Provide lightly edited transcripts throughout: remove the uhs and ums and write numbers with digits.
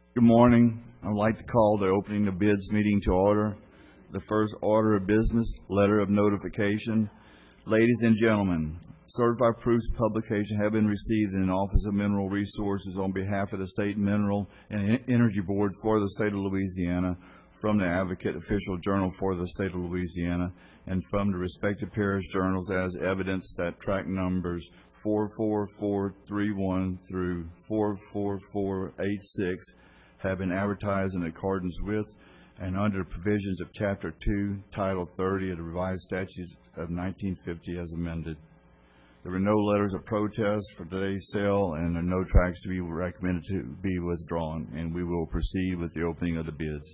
Good morning. I'd like to call the opening of bids meeting to order. The first order of business, letter of notification. Ladies and gentlemen, certified proofs of publication have been received in the Office of Mineral Resources on behalf of the State Mineral and Energy Board for the State of Louisiana, from the Advocate Official Journal for the State of Louisiana, and from the respective parish journals as evidence that track numbers 44431 through 44486 have been advertised in accordance with and under the provisions of Chapter 2, Title 30 of the Revised Statutes of 1950 as amended. There were no letters of protest for today's sale, and there are no tracts to be recommended to be withdrawn, and we will proceed with the opening of the bids.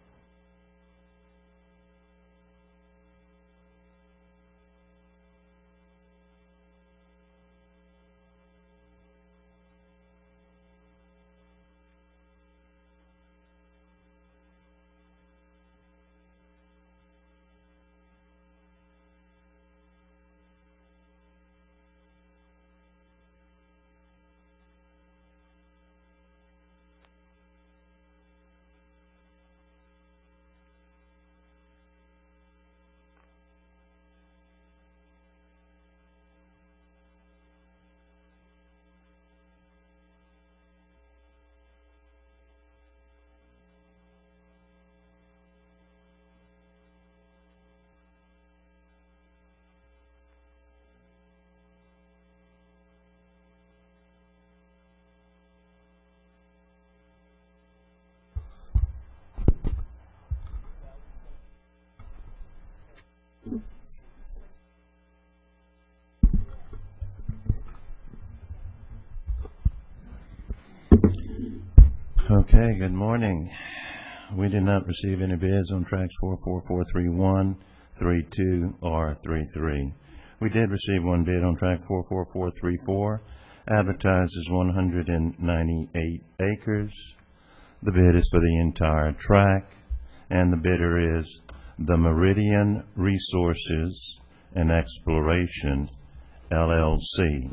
Okay, good morning. We did not receive any bids on tracks 44431, 32, or 33. We did receive one bid on track 44434, advertised as 198 acres. The bid is for the entire track, and the bidder is the Meridian Resources and Exploration, LLC.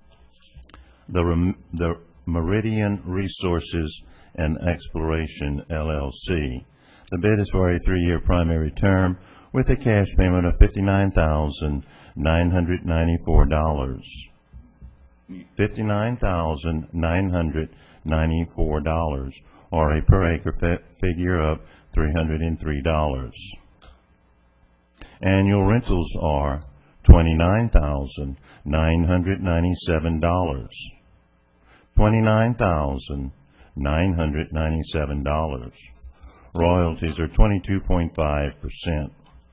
The Meridian Resources and Exploration, LLC. The bid is for a 3-year primary term with a cash payment of $59,994. $59,994, or a per acre figure of $303. Annual rentals are $29,997. $29,997. Royalties are 22.5%.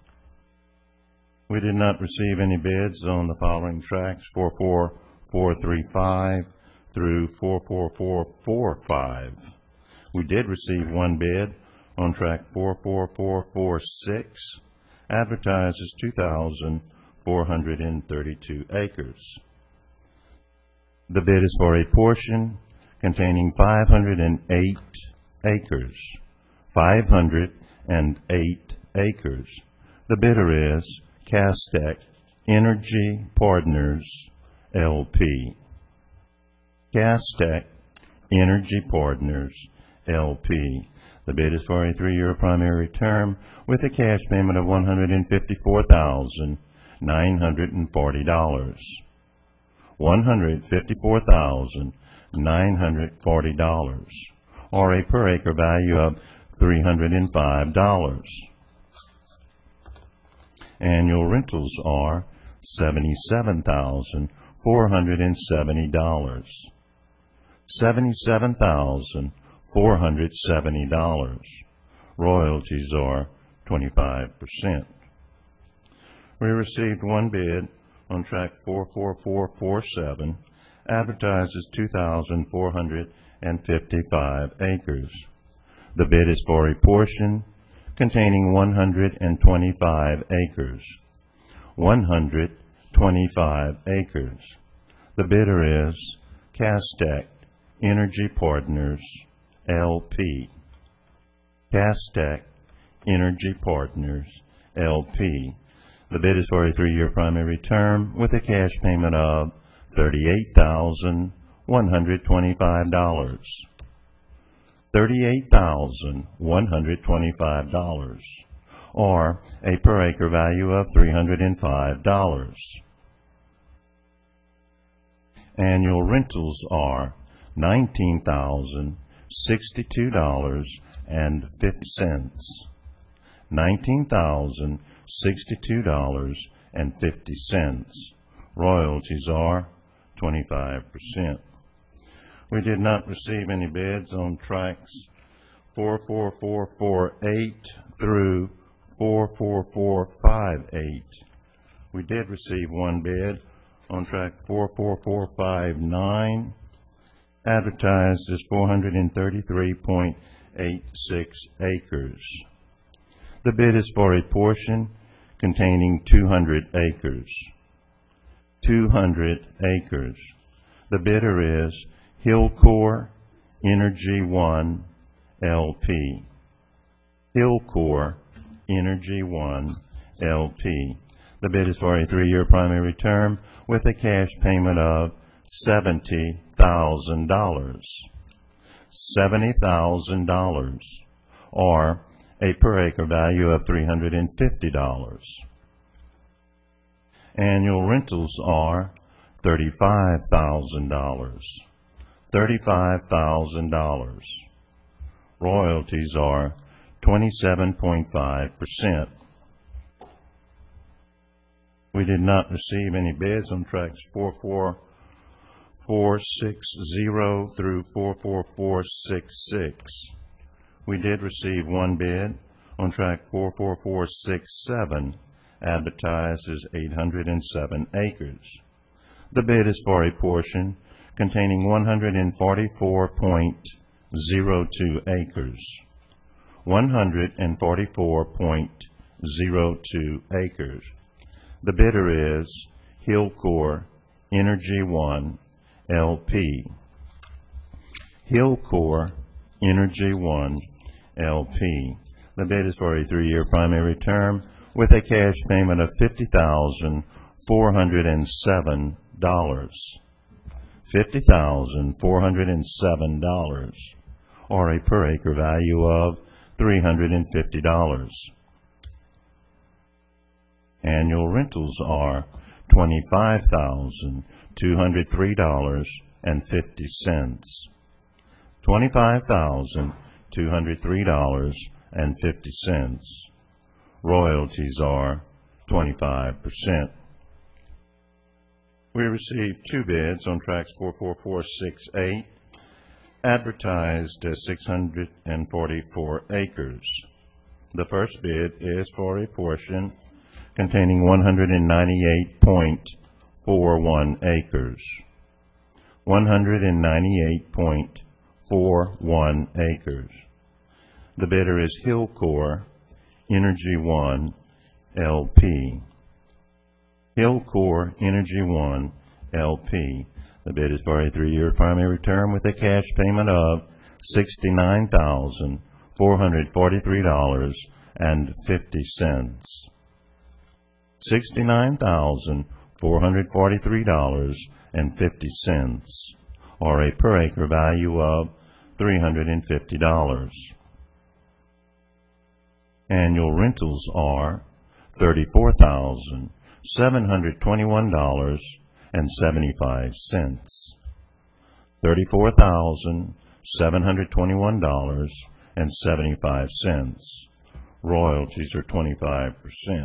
We did not receive any bids on the following tracks: 44435 through 44445. We did receive one bid on track 44446, advertised as 2,432 acres. The bid is for a portion containing 508 acres. 508 acres. The bidder is Castec Energy Partners, LP. Castec Energy Partners, LP. The bid is for a 3-year primary term with a cash payment of $154,940. $154,940, or a per acre value of $305. Annual rentals are $77,470. $77,470. Royalties are 25%. We received one bid on track 44447, advertised as 2,455 acres. The bid is for a portion containing 125 acres. 125 acres. The bidder is Castec Energy Partners, LP. Castec Energy Partners, LP. The bid is for a 3-year primary term with a cash payment of $38,125. $38,125, or a per acre value of $305. Annual rentals are $19,062.50. $19,062.50. Royalties are 25%. We did not receive any bids on tracks 44448 through 44458. We did receive one bid on track 44459, advertised as 433.86 acres. The bid is for a portion containing 200 acres. 200 acres. The bidder is Hillcore Energy One LP. Hillcore Energy One LP. The bid is for a 3-year primary term with a cash payment of $70,000. $70,000, or a per acre value of $350. Annual rentals are $35,000. $35,000. Royalties are 27.5%. We did not receive any bids on tracks 44460 through 44466. We did receive one bid on track 44467, advertised as 807 acres. The bid is for a portion containing 144.02 acres. 144.02 acres. The bidder is Hillcore Energy One LP. Hillcore Energy One LP. The bid is for a 3-year primary term with a cash payment of $50,407. $50,407, or a per acre value of $350. Annual rentals are $25,203.50. $25,203.50. Royalties are 25%. We received 2 bids on tracks 44468, advertised as 644 acres. The first bid is for a portion containing 198.41 acres. 198.41 acres. The bidder is Hillcore Energy One LP. Hillcore Energy One LP. The bid is for a 3-year primary term with a cash payment of $69,443.50. $69,443.50, or a per acre value of $350. Annual rentals are $34,721.75. $34,721.75. Royalties are 25%.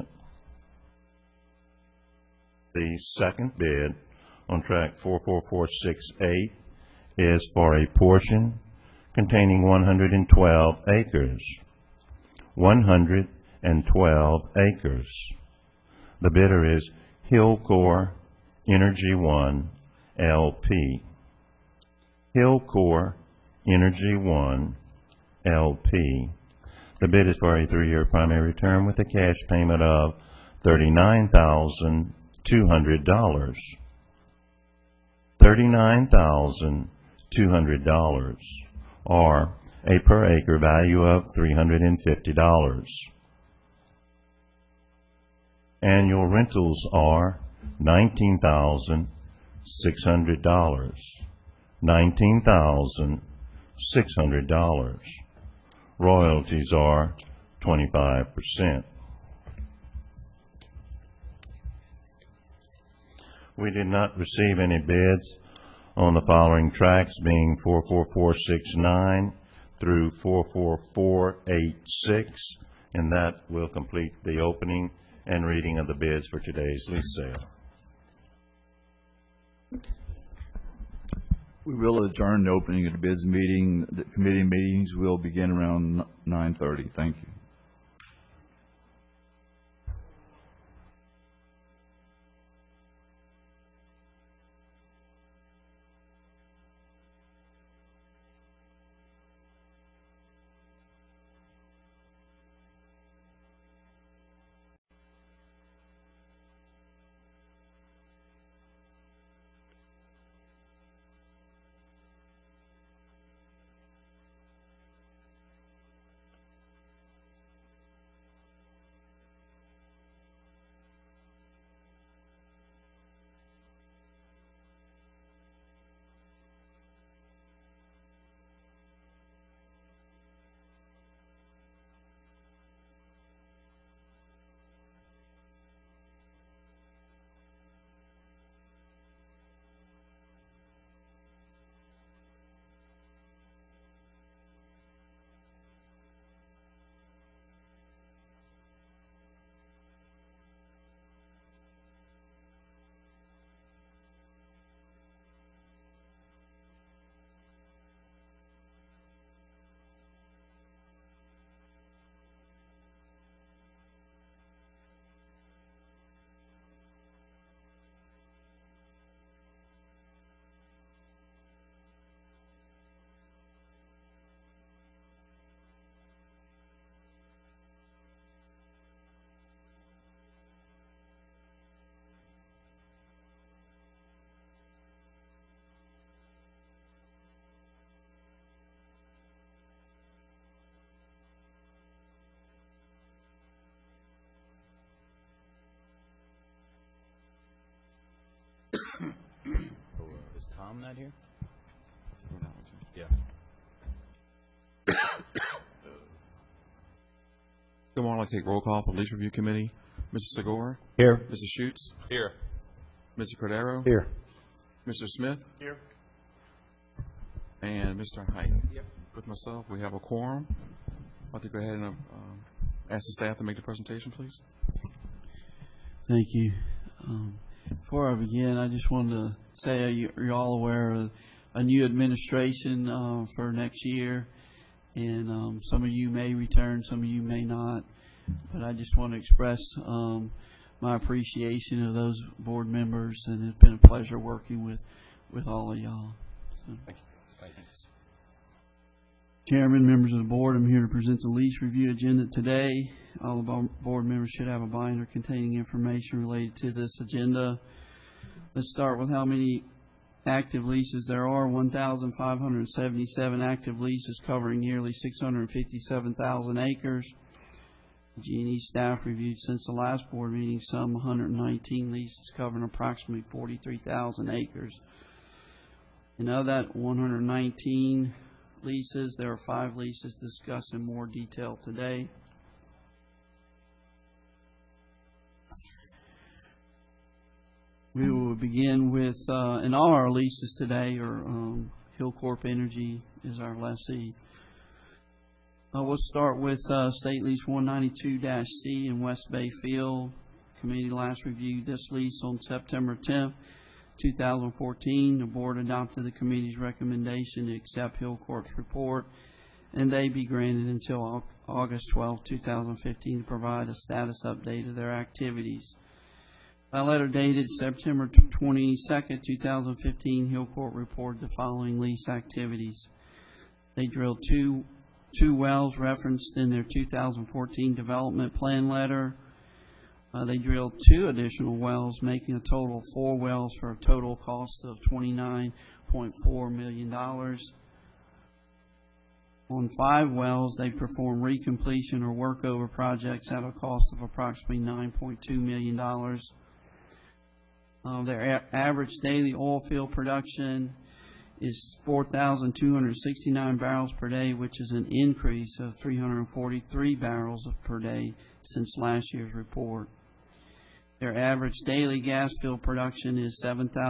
The second bid on track 44468 is for a portion containing 112 acres. 112 acres. The bidder is Hillcore Energy One LP. Hillcore Energy One LP. The bid is for a 3-year primary term with a cash payment of $39,200. $39,200, or a per acre value of $350. Annual rentals are $19,600. $19,600. $600. Royalties are 25%. We did not receive any bids on the following tracks, being 44469 through 44486, and that will complete the opening and reading of the bids for today's lease sale. We will adjourn the opening of the bids meeting. The committee meetings will begin around 9:30. Thank you. Is Tom not here? Yeah. Good morning. I'd like to take roll call for Lease Review Committee. Mr. Segura? Here. Mrs. Schutz? Here. Mr. Cordero? Here. Mr. Smith? Here. And Mr. Height? Yep. With myself, we have a quorum. I'd like to go ahead and ask the staff to make the presentation, please. Thank you. Before I begin, I just wanted to say you're all aware of a new administration for next year, and some of you may return, some of you may not, but I just want to express my appreciation of those board members, and it's been a pleasure working with all of y'all. So. Thank you. Thanks. Chairman, members of the board, I'm here to present the lease review agenda today. All of our board members should have a binder containing information related to this agenda. Let's start with how many active leases there are. 1,577 active leases covering nearly 657,000 acres. G&E staff reviewed since the last board meeting some 119 leases covering approximately 43,000 acres. And of that 119 leases, there are 5 leases discussed in more detail today. We will begin with, and all our leases today are Hillcorp Energy is our lessee. We'll start with State Lease 192-C in West Bay Field. Committee last reviewed this lease on September 10th, 2014. The board adopted the committee's recommendation to accept Hillcorp's report, and they be granted until August 12, 2015 to provide a status update of their activities. By letter dated September 22nd, 2015, Hillcorp reported the following lease activities. They drilled two wells referenced in their 2014 development plan letter. They drilled 2 additional wells, making a total of 4 wells for a total cost of $29.4 million. On 5 wells, they performed recompletion or workover projects at a cost of approximately $9.2 million. Their average daily oil field production is 4,269 barrels per day, which is an increase of 343 barrels per day since last year's report. Their average daily gas field production is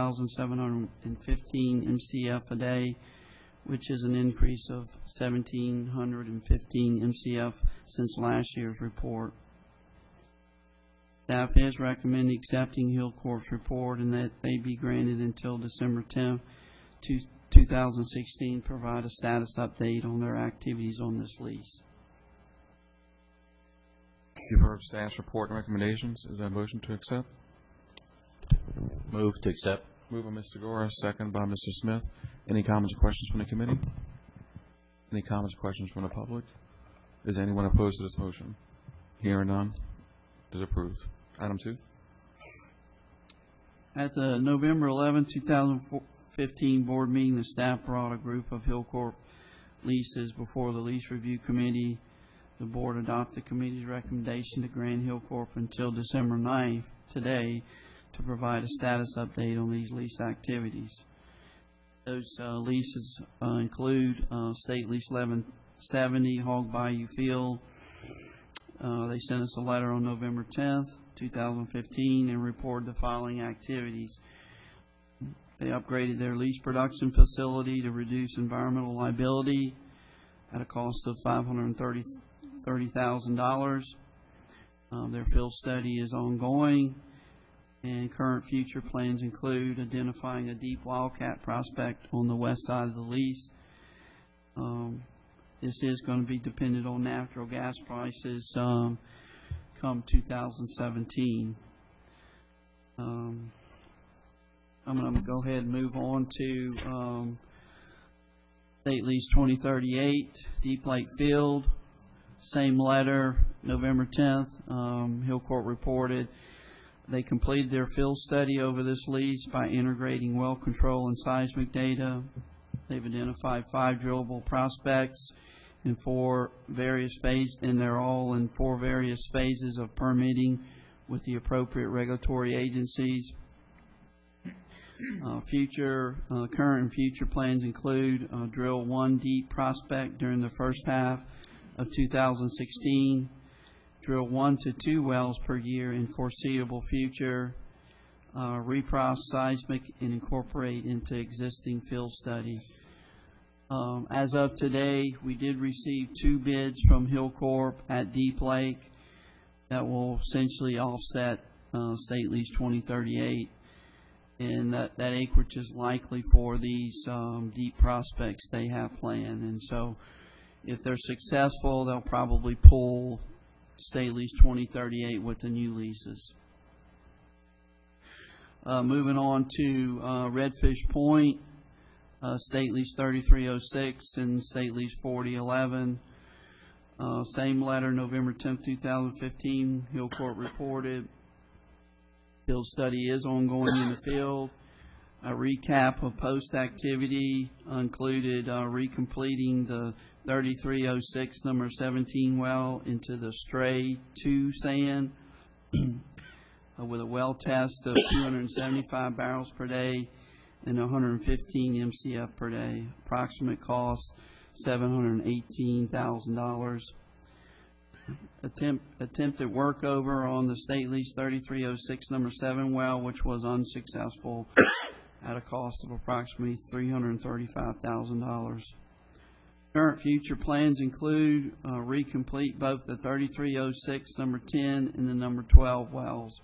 7,715 MCF a day, which is an increase of 1,715 MCF since last year's report. Staff is recommending accepting Hilcorp's report and that they be granted until December 10th, 2016, provide a status update on their activities on this lease. You've heard staff's report and recommendations. Is there a motion to accept? Move to accept. Moved by Mr. Segura, second by Mr. Smith. Any comments or questions from the committee? Any comments or questions from the public? Is anyone opposed to this motion? Hearing none, it is approved. Item 2. At the November 11, 2015 board meeting, the staff brought a group of Hilcorp leases before the Lease Review Committee. The board adopted the committee's recommendation to grant Hilcorp until December 9th, today, to provide a status update on these lease activities. Those leases include State Lease 1170, Hog Bayou Field. They sent us a letter on November 10th, 2015, and reported the following activities. They upgraded their lease production facility to reduce environmental liability at a cost of $530,000. Their field study is ongoing, and current future plans include identifying a deep wildcat prospect on the west side of the lease. This is going to be dependent on natural gas prices come 2017. I'm going to go ahead and move on to State Lease 2038, Deep Lake Field. Same letter, November 10th. Hilcorp reported they completed their field study over this lease by integrating well control and seismic data. They've identified 5 drillable prospects in 4 various phases, and they're all in 4 various phases of permitting with the appropriate regulatory agencies. Current and future plans include drill 1 deep prospect during the first half of 2016, drill 1 to 2 wells per year in foreseeable future, reprocess seismic, and incorporate into existing field study. As of today, we did receive 2 bids from Hilcorp at Deep Lake that will essentially offset State Lease 2038, and that acreage is likely for these deep prospects they have planned. And so if they're successful, they'll probably pull State Lease 2038 with the new leases. Moving on to Redfish Point, State Lease 3306 and State Lease 4011. Same letter, November 10, 2015, Hilcorp reported field study is ongoing in the field. A recap of post-activity included recompleting the 3306 number 17 well into the Stray 2 sand with a well test of 275 barrels per day and 115 MCF per day. Approximate cost $718,000. Attempted workover on the State Lease 3306 number 7 well, which was unsuccessful, at a cost of approximately $335,000. Current future plans include recomplete both the 3306 number 10 and the number 12 wells.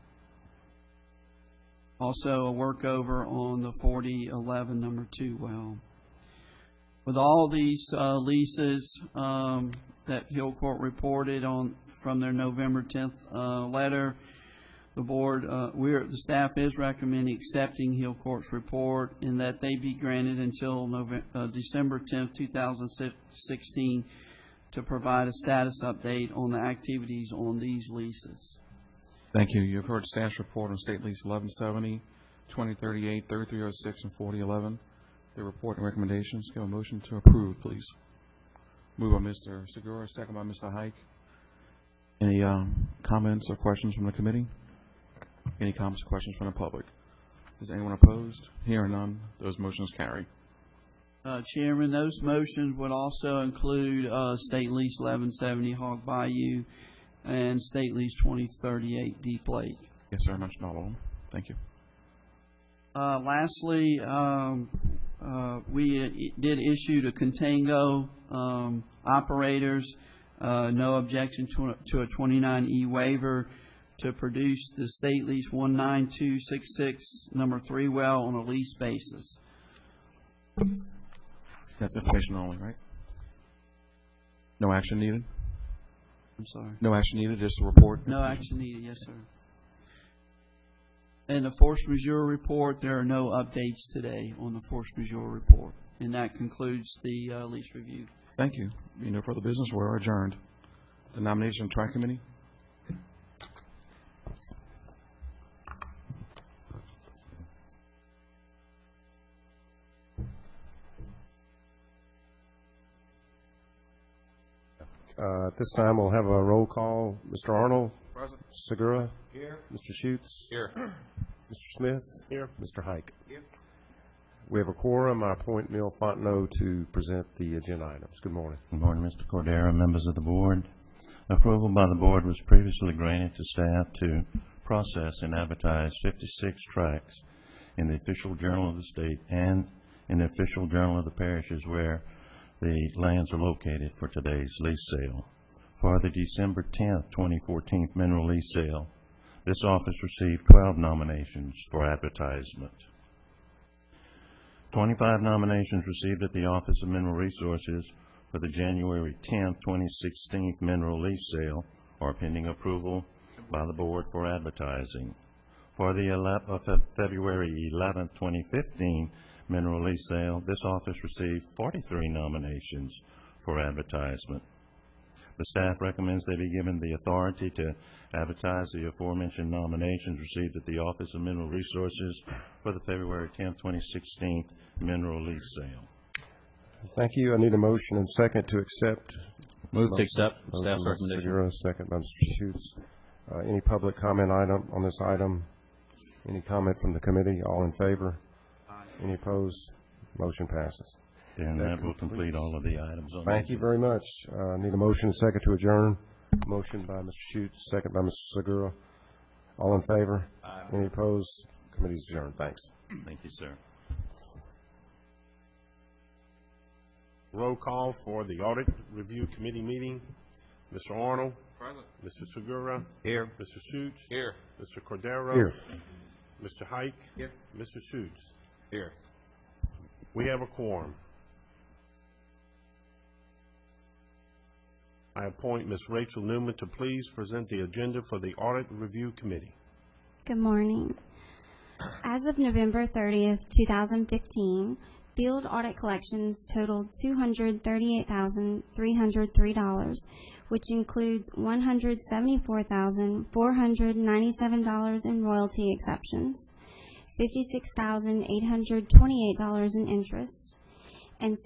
Also a workover on the 4011 number 2 well. With all these leases that Hilcorp reported on from their November 10th letter, the board, the staff is recommending accepting Hilcorp's report and that they be granted until December 10th, 2016 to provide a status update on the activities on these leases. Thank you. You've heard staff's report on State Lease 1170, 2038, 3306, and 4011. Their report and recommendations. Give a motion to approve, please. Moved by Mr. Segura, second by Mr. Hike. Any comments or questions from the committee? Any comments or questions from the public? Is anyone opposed? Hearing none, those motions carry. Chairman, those motions would also include State Lease 1170 Hog Bayou and State Lease 2038 Deep Lake. Yes, sir, I mentioned all of them. Thank you. Lastly, we did issue to Contango operators no objection to a 29E waiver to produce the State Lease 19266 number 3 well on a lease basis. That's information only, right? No action needed? I'm sorry. No action needed, just a report? No action needed, yes, sir. And the force majeure report, there are no updates today on the force majeure report. And that concludes the lease review. Thank you. Being no further business, we're adjourned. The nomination and track committee? At this time, we'll have a roll call. Mr. Arnold? Present. Segura? Here. Mr. Schutz? Here. Mr. Smith? Here. Mr. Hike? Here. We have a quorum. I appoint Neil Fontenot to present the agenda items. Good morning. Good morning, Mr. Cordero, members of the board. Approval by the board was previously granted to staff to process and advertise 56 tracts in the official journal of the state and in the official journal of the parishes where the lands are located for today's lease sale. For the December 10th, 2014 mineral lease sale, this office received 12 nominations for advertisement. 25 nominations received at the Office of Mineral Resources for the January 10th, 2016 mineral lease sale are pending approval by the board for advertising. For the February 11th, 2015 mineral lease sale, this office received 43 nominations for advertisement. The staff recommends they be given the authority to advertise the aforementioned nominations received at the Office of Mineral Resources for the February 10th, 2016 mineral lease sale. Thank you. I need a motion and second to accept. Move to accept Motion staff's by recommendation. Segura, second by Mr. Schutz. Any public comment item on this item? Any comment from the committee? All in favor? Any opposed? Motion passes. And that will complete all of the items on Thank you very much. Need a motion and second to adjourn. Motion by Mr. Schutz, second by Mr. Segura. All in favor? Any opposed? Committee's adjourned. Thanks. Thank you, sir. Roll call for the Audit Review Committee meeting. Mr. Arnold. Present. Mr. Segura. Here. Mr. Schutz. Here. Mr. Cordero. Here. Mr. Hike. Here. Mr. Schutz. Here. We have a quorum. I appoint Ms. Rachel Newman to please present the agenda for the Audit Review Committee. Good morning. As of November 30th, 2015, field audit collections totaled $238,303, which includes $174,497 in royalty exceptions, $56,828 in interest, and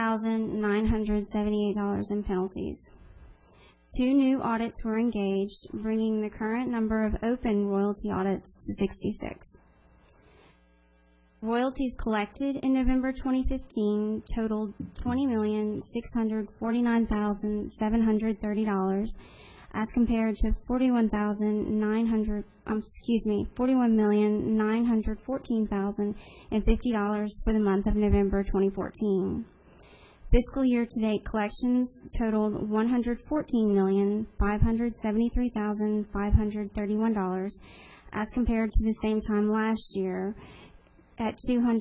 $6,978 in penalties. 2 new audits were engaged, bringing the current number of open royalty audits to 66. Royalties collected in November 2015 totaled $20,649,730, as compared to $41,914,050 for the month of November 2014. Fiscal year-to-date collections totaled $114,573,531, as compared to the same time last year at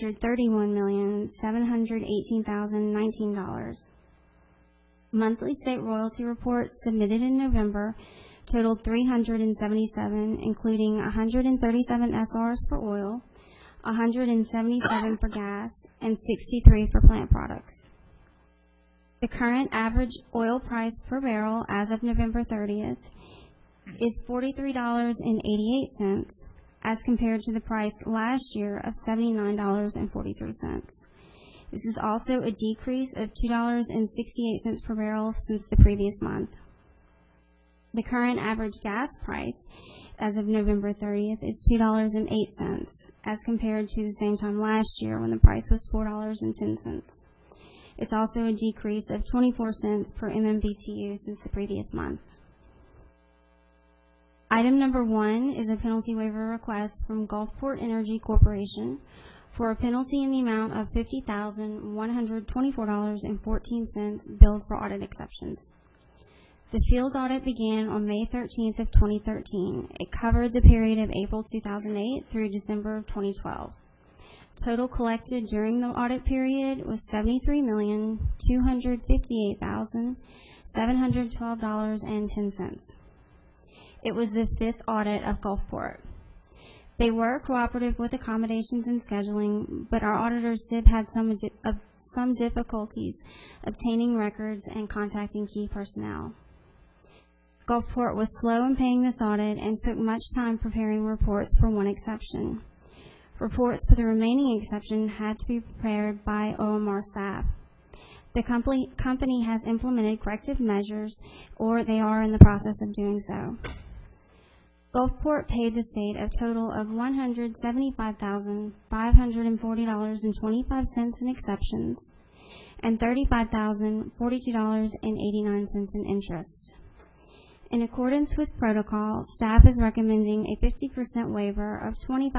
$231,718,019. Monthly state royalty reports submitted in November totaled 377, including 137 SRs for oil, 177 for gas, and 63 for plant products. The current average oil price per barrel as of November 30th is $43.88, as compared to the price last year of $79.43. This is also a decrease of $2.68 per barrel since the previous month. The current average gas price as of November 30th is $2.08, as compared to the same time last year when the price was $4.10. It's also a decrease of 24 cents per MMBTU since the previous month. Item number 1 is a penalty waiver request from Gulfport Energy Corporation for a penalty in the amount of $50,124.14 billed for audit exceptions. The field audit began on May 13th of 2013. It covered the period of April 2008 through December of 2012. Total collected during the audit period was $73,258,712.10. It was the 5th audit of Gulfport. They were cooperative with accommodations and scheduling, but our auditors did have some difficulties obtaining records and contacting key personnel. Gulfport was slow in paying this audit and took much time preparing reports for one exception. Reports for the remaining exception had to be prepared by OMR staff. The company has implemented corrective measures, or they are in the process of doing so. Gulfport paid the state a total of $175,540.25 in exceptions and $35,042.89 in interest. In accordance with protocol, staff is recommending a 50% waiver of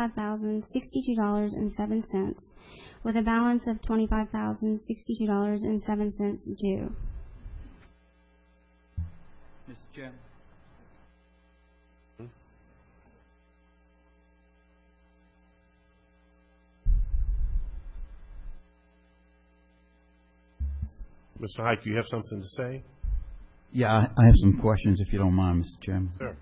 $25,062.07 with a balance of $25,062.07 due. Mr. Chairman. Mr. Hike, you have something to say? Yeah, I have some questions, if you don't mind, Mr. Chairman. Sure.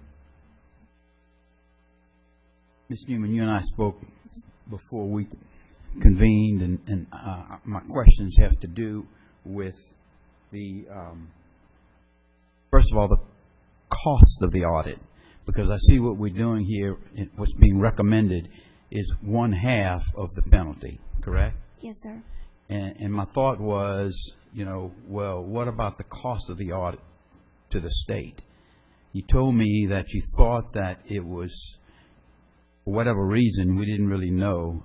Ms. Newman, you and I spoke before we convened, and my questions have to do with the, first of all, the cost of the audit, because I see what we're doing here, what's being recommended is 1/2 of the penalty, correct? Yes, sir. And my thought was, you know, well, what about the cost of the audit to the state? You told me that you thought that it was, for whatever reason, we didn't really know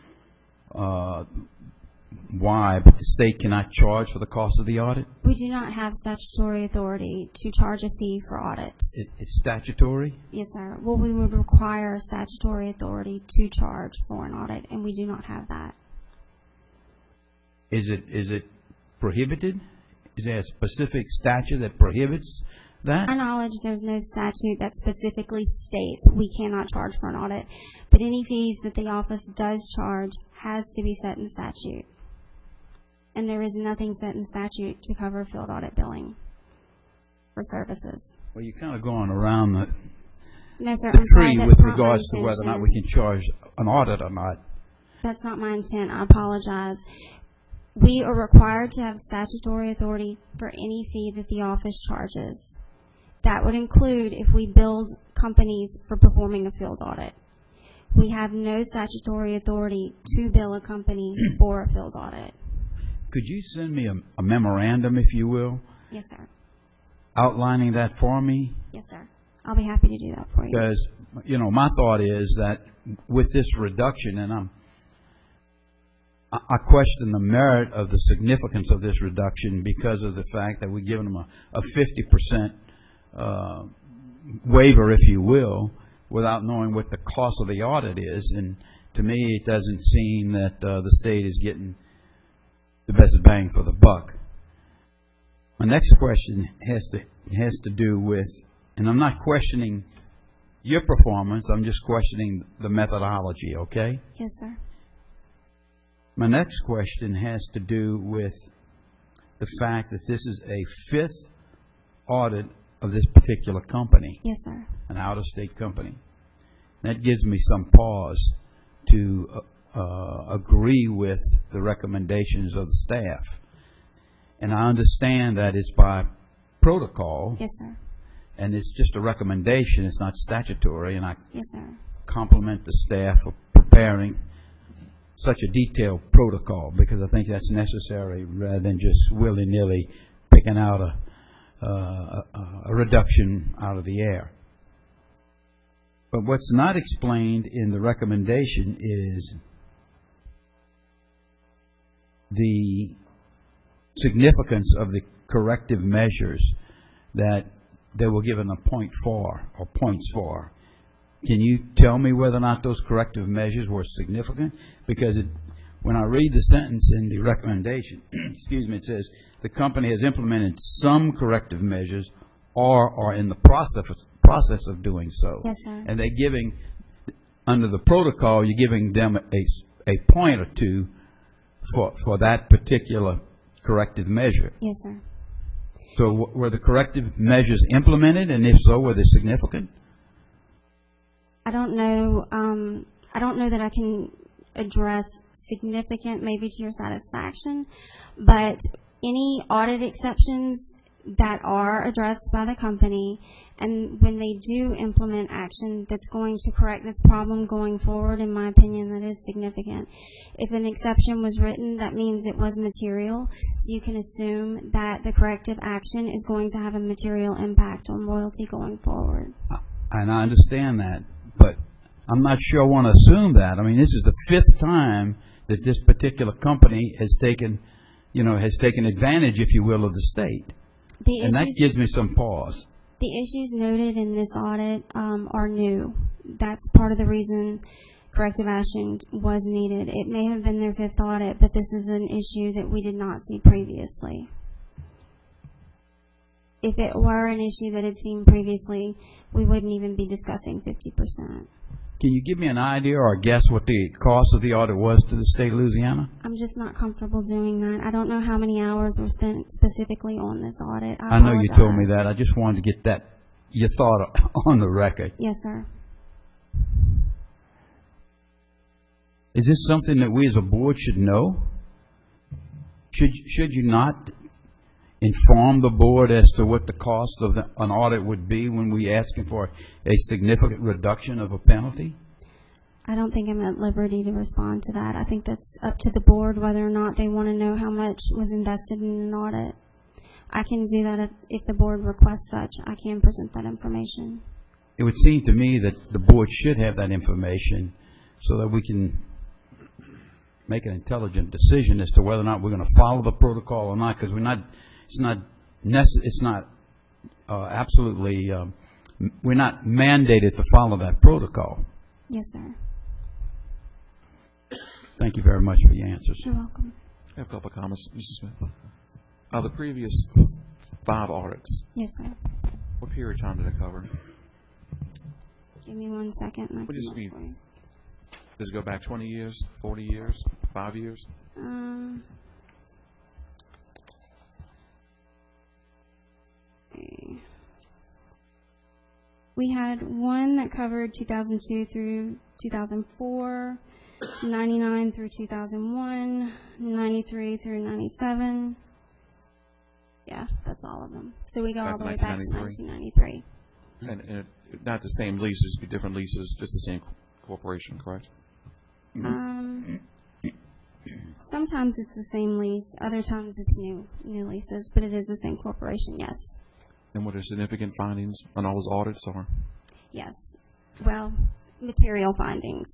why, but the state cannot charge for the cost of the audit? We do not have statutory authority to charge a fee for audits. It's statutory? Yes, sir. Well, we would require statutory authority to charge for an audit, and we do not have that. Is it prohibited? Is there a specific statute that prohibits that? To my knowledge, there's no statute that specifically states we cannot charge for an audit, but any fees that the office does charge has to be set in statute. And there is nothing set in statute to cover field audit billing for services. Well, you're kind of going around the No, sir. I'm sorry, tree that's with not my regards to whether or not we intention. can charge an audit or not. That's not my intent. I apologize. We are required to have statutory authority for any fee that the office charges. That would include if we billed companies for performing a field audit. We have no statutory authority to bill a company for a field audit. Could you send me a memorandum, if you will, Yes, sir. outlining that for me? Yes, sir. I'll be happy to do that for you. Because, you know, my thought is that with this reduction, and I question the merit of the significance of this reduction because of the fact that we're giving them a 50% waiver, if you will, without knowing what the cost of the audit is. And to me, it doesn't seem that the state is getting the best bang for the buck. My next question has to do with, and I'm not questioning your performance, I'm just questioning the methodology, okay? Yes, sir. My next question has to do with the fact that this is a 5th audit of this particular company, Yes, sir. an out-of-state company. That gives me some pause to agree with the recommendations of the staff. And I understand that it's by protocol, Yes, sir. and it's just a recommendation, it's not statutory, and I Yes, sir. compliment the staff for preparing such a detailed protocol, because I think that's necessary rather than just willy-nilly picking out a reduction out of the air. But what's not explained in the recommendation is the significance of the corrective measures that they were given a point for, or points for. Can you tell me whether or not those corrective measures were significant? Because when I read the sentence in the recommendation, excuse me, it says, the company has implemented some corrective measures or are in the process of doing so. Yes, sir. And they're giving, under the protocol, you're giving them a point or two for that particular corrective measure. Yes, sir. So were the corrective measures implemented, and if so, were they significant? I don't know that I can address significant maybe to your satisfaction, but any audit exceptions that are addressed by the company, and when they do implement action that's going to correct this problem going forward, in my opinion, that is significant. If an exception was written, that means it was material, so you can assume that the corrective action is going to have a material impact on royalty going forward. And I understand that, but I'm not sure I want to assume that. I mean, this is the 5th time that this particular company has taken advantage, if you will, of the state. And that gives me some pause. The issues noted in this audit are new. That's part of the reason corrective action was needed. It may have been their 5th audit, but this is an issue that we did not see previously. If it were an issue that had seen previously, we wouldn't even be discussing 50%. Can you give me an idea or a guess what the cost of the audit was to the state of Louisiana? I'm just not comfortable doing that. I don't know how many hours were spent specifically on this audit. I know you told me that. I just wanted to get your thought on the record. Yes, sir. Is this something that we as a board should know? Should you not inform the board as to what the cost of an audit would be when we asking for a significant reduction of a penalty? I don't think I'm at liberty to respond to that. I think that's up to the board whether or not they want to know how much was invested in an audit. I can do that if the board requests such. I can present that information. It would seem to me that the board should have that information so that we can make an intelligent decision as to whether or not we're going to follow the protocol or not, because we're not mandated to follow that protocol. Yes, sir. Thank you very much for your answers. You're welcome. I have a couple of comments, Mr. Smith. The previous 5 audits, Yes, sir. what period of time did it cover? Give me 1 second. And I What can does it look mean? for you. Does it go back 20 years, 40 years, 5 years? Okay. We had one that covered 2002 through 2004, 99 through 2001, 93 through 97. Yeah, that's all of them. So we go all Back the to way back to 1993. 1993. And not the same leases, be different leases, just the same corporation, correct? Sometimes it's the same lease, other times it's new leases, but it is the same corporation, yes. And what are significant findings on all those audits are? Yes. Well, material findings.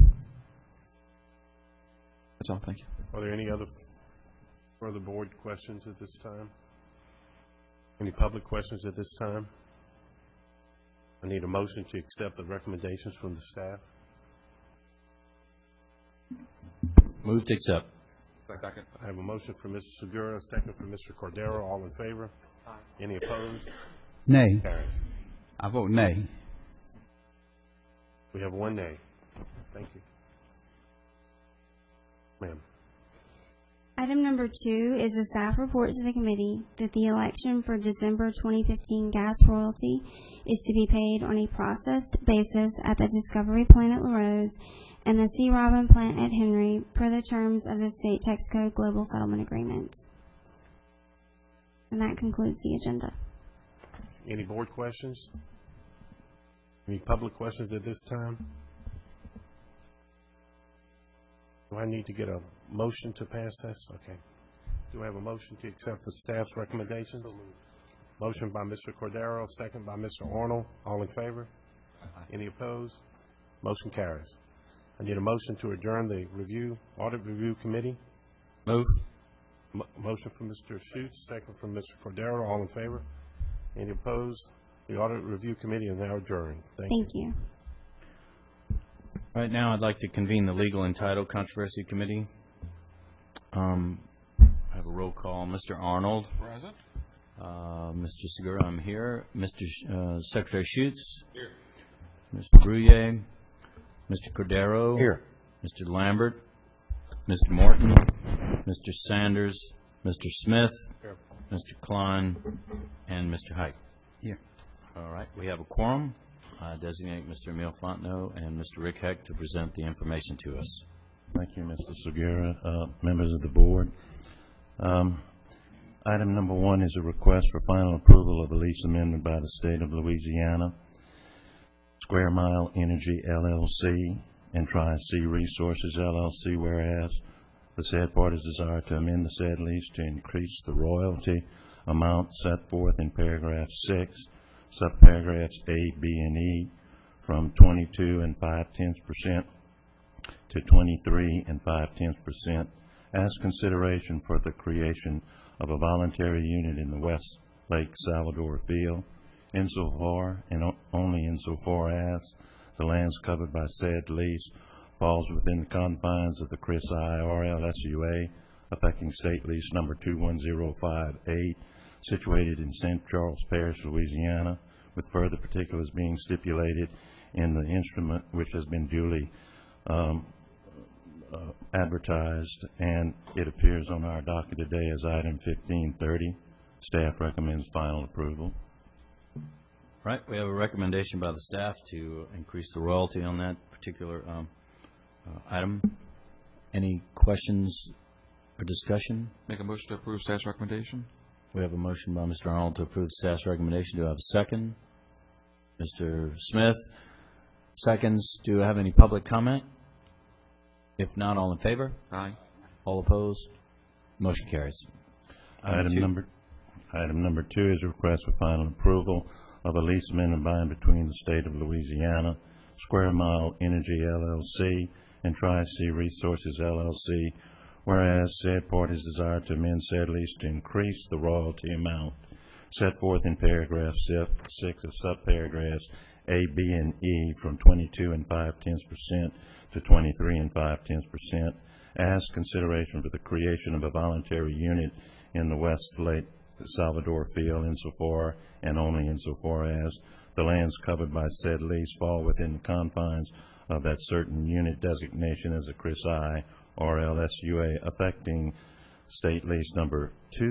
That's all, thank you. Are there any other further board questions at this time? Any public questions at this time? I need a motion to accept the recommendations from the staff. Move to accept. Second. I have a motion from Mr. Segura, a second from Mr. Cordero. All in favor? Aye. Any opposed? Nay. Carries. I vote nay. We have 1 nay. Thank you. Ma'am. Item number 2 is a staff report to the committee that the election for December 2015 gas royalty is to be paid on a processed basis at the Discovery plant at LaRose and the C. Robin plant at Henry per the terms of the State Tax Code Global Settlement Agreement. And that concludes the agenda. Any board questions? Any public questions at this time? Do I need to get a motion to pass this? Okay. Do I have a motion to accept the staff's recommendations? Motion by Mr. Cordero, second by Mr. Arnold. All in favor? Any opposed? Motion carries. I need a motion to adjourn the audit review committee. Move. Motion from Mr. Schutz, second from Mr. Cordero. All in favor? Any opposed? The Audit Review Committee is now adjourned. Thank you. Thank you. Right now, I'd like to convene the Legal and Title Controversy Committee. I have a roll call. Mr. Arnold. Present. Mr. Segura, I'm here. Mr. Secretary Schutz. Here. Mr. Brouillet. Mr. Cordero. Here. Mr. Lambert. Mr. Morton. Mr. Sanders. Mr. Smith. Here. Mr. Klein. And Mr. Height. Here. All right, we have a quorum. I designate Mr. Emile Fontenot and Mr. Rick Heck to present the information to us. Thank you, Mr. Segura. Members of the board. Item number 1 is a request for final approval of a lease amendment by the State of Louisiana, Square Mile Energy LLC, and Tri-C Resources LLC, whereas the said parties desire to amend the said lease to increase the royalty amount set forth in paragraph 6, subparagraphs A, B, and E, from 22 5/10% to 23 5/10% as consideration for the creation of a voluntary unit in the West Lake Salvador field, insofar and only insofar as the lands covered by said lease falls within the confines of the Chris I. RLSUA, affecting state lease number 21058, situated in St. Charles Parish, Louisiana, with further particulars being stipulated in the instrument which has been duly advertised, and it appears on our docket today as item 1530. Staff recommends final approval. Right, we have a recommendation by the staff to increase the royalty on that particular item. Any questions or discussion? Make a motion to approve staff's recommendation. We have a motion by Mr. Arnold to approve staff's recommendation. Do I have a second? Mr. Smith, seconds. Do I have any public comment? If not, all in favor? Aye. All opposed? Motion carries. Item number 2 is a request for final approval of a lease amendment by and between the State of Louisiana, Square Mile Energy LLC, and Tri-C Resources LLC, whereas said parties desire to amend said lease to increase the royalty amount set forth in paragraph 6 of subparagraphs A, B, and E from 22 5/10% to 23 5/10% as consideration for the creation of a voluntary unit in the West Lake Salvador field, insofar and only insofar as the lands covered by said lease fall within the confines of that certain unit designation as a Chris I. RLSUA, affecting state lease number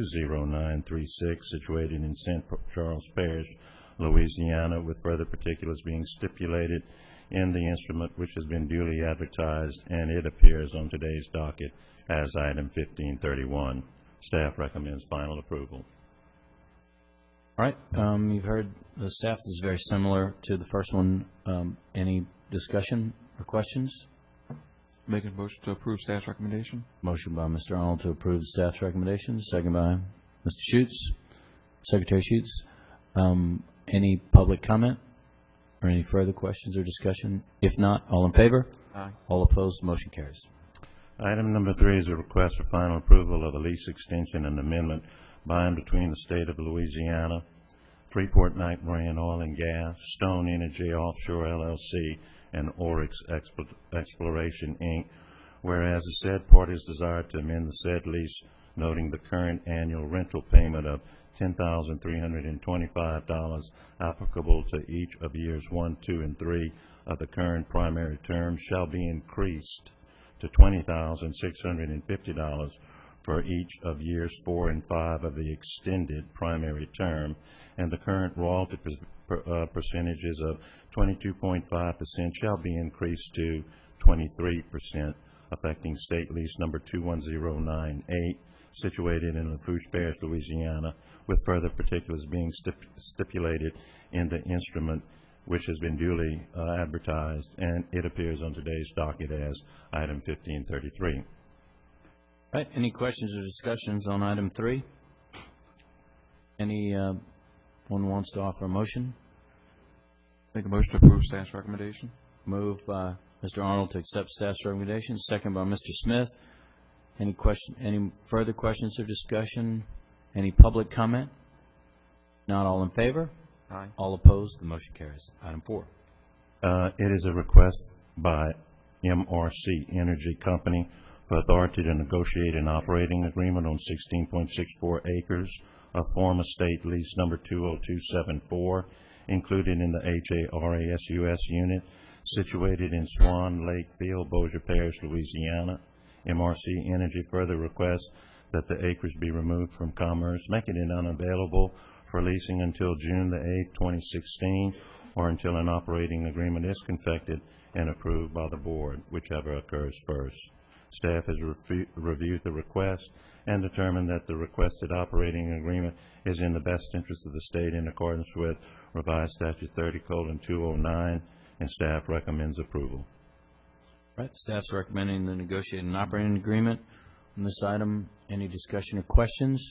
20936, situated in St. Charles Parish, Louisiana, with further particulars being stipulated in the instrument which has been duly advertised, and it appears on today's docket as item 1531. Staff recommends final approval. All right, you've heard the staff. This is very similar to the first one. Any discussion or questions? Make a motion to approve staff's recommendation. Motion by Mr. Arnold to approve the staff's recommendation. Second by Mr. Schutz. Secretary Schutz. Any public comment or any further questions or discussion? If not, all in favor? Aye. All opposed? Motion carries. Item number 3 is a request for final approval of a lease extension and amendment by and between the State of Louisiana, Freeport Knight Moran Oil and Gas, Stone Energy Offshore LLC, and Oryx Exploration, Inc., whereas the said parties desire to amend the said lease, noting the current annual rental payment of $10,325 applicable to each of years 1, 2, and 3 of the current primary term shall be increased to $20,650 for each of years 4 and 5 of the extended primary term, and the current royalty percentages of 22.5% shall be increased to 23%, affecting state lease number 21098, situated in Lafourche Parish, Louisiana, with further particulars being stipulated in the instrument which has been duly advertised, and it appears on today's docket as item 1533. All right, any questions or discussions on item 3? Anyone wants to offer a motion? Make a motion to approve staff's recommendation. Moved by Mr. Arnold to accept staff's recommendation, second by Mr. Smith. Any further questions or discussion? Any public comment? Not all in favor? Aye. All opposed? The motion carries. Item 4. It is a request by MRC Energy Company for authority to negotiate an operating agreement on 16.64 acres of former state lease number 20274, included in the HARASUS unit, situated in Swan Lake Field, Bossier Parish, Louisiana. MRC Energy further requests that the acres be removed from commerce, making it unavailable for leasing until June the 8th, 2016, or until an operating agreement is confected and approved by the board, whichever occurs first. Staff has reviewed the request and determined that the requested operating agreement is in the best interest of the state in accordance with revised statute 30:209, and staff recommends approval. Right, staff's recommending the negotiate an operating agreement on this item. Any discussion or questions?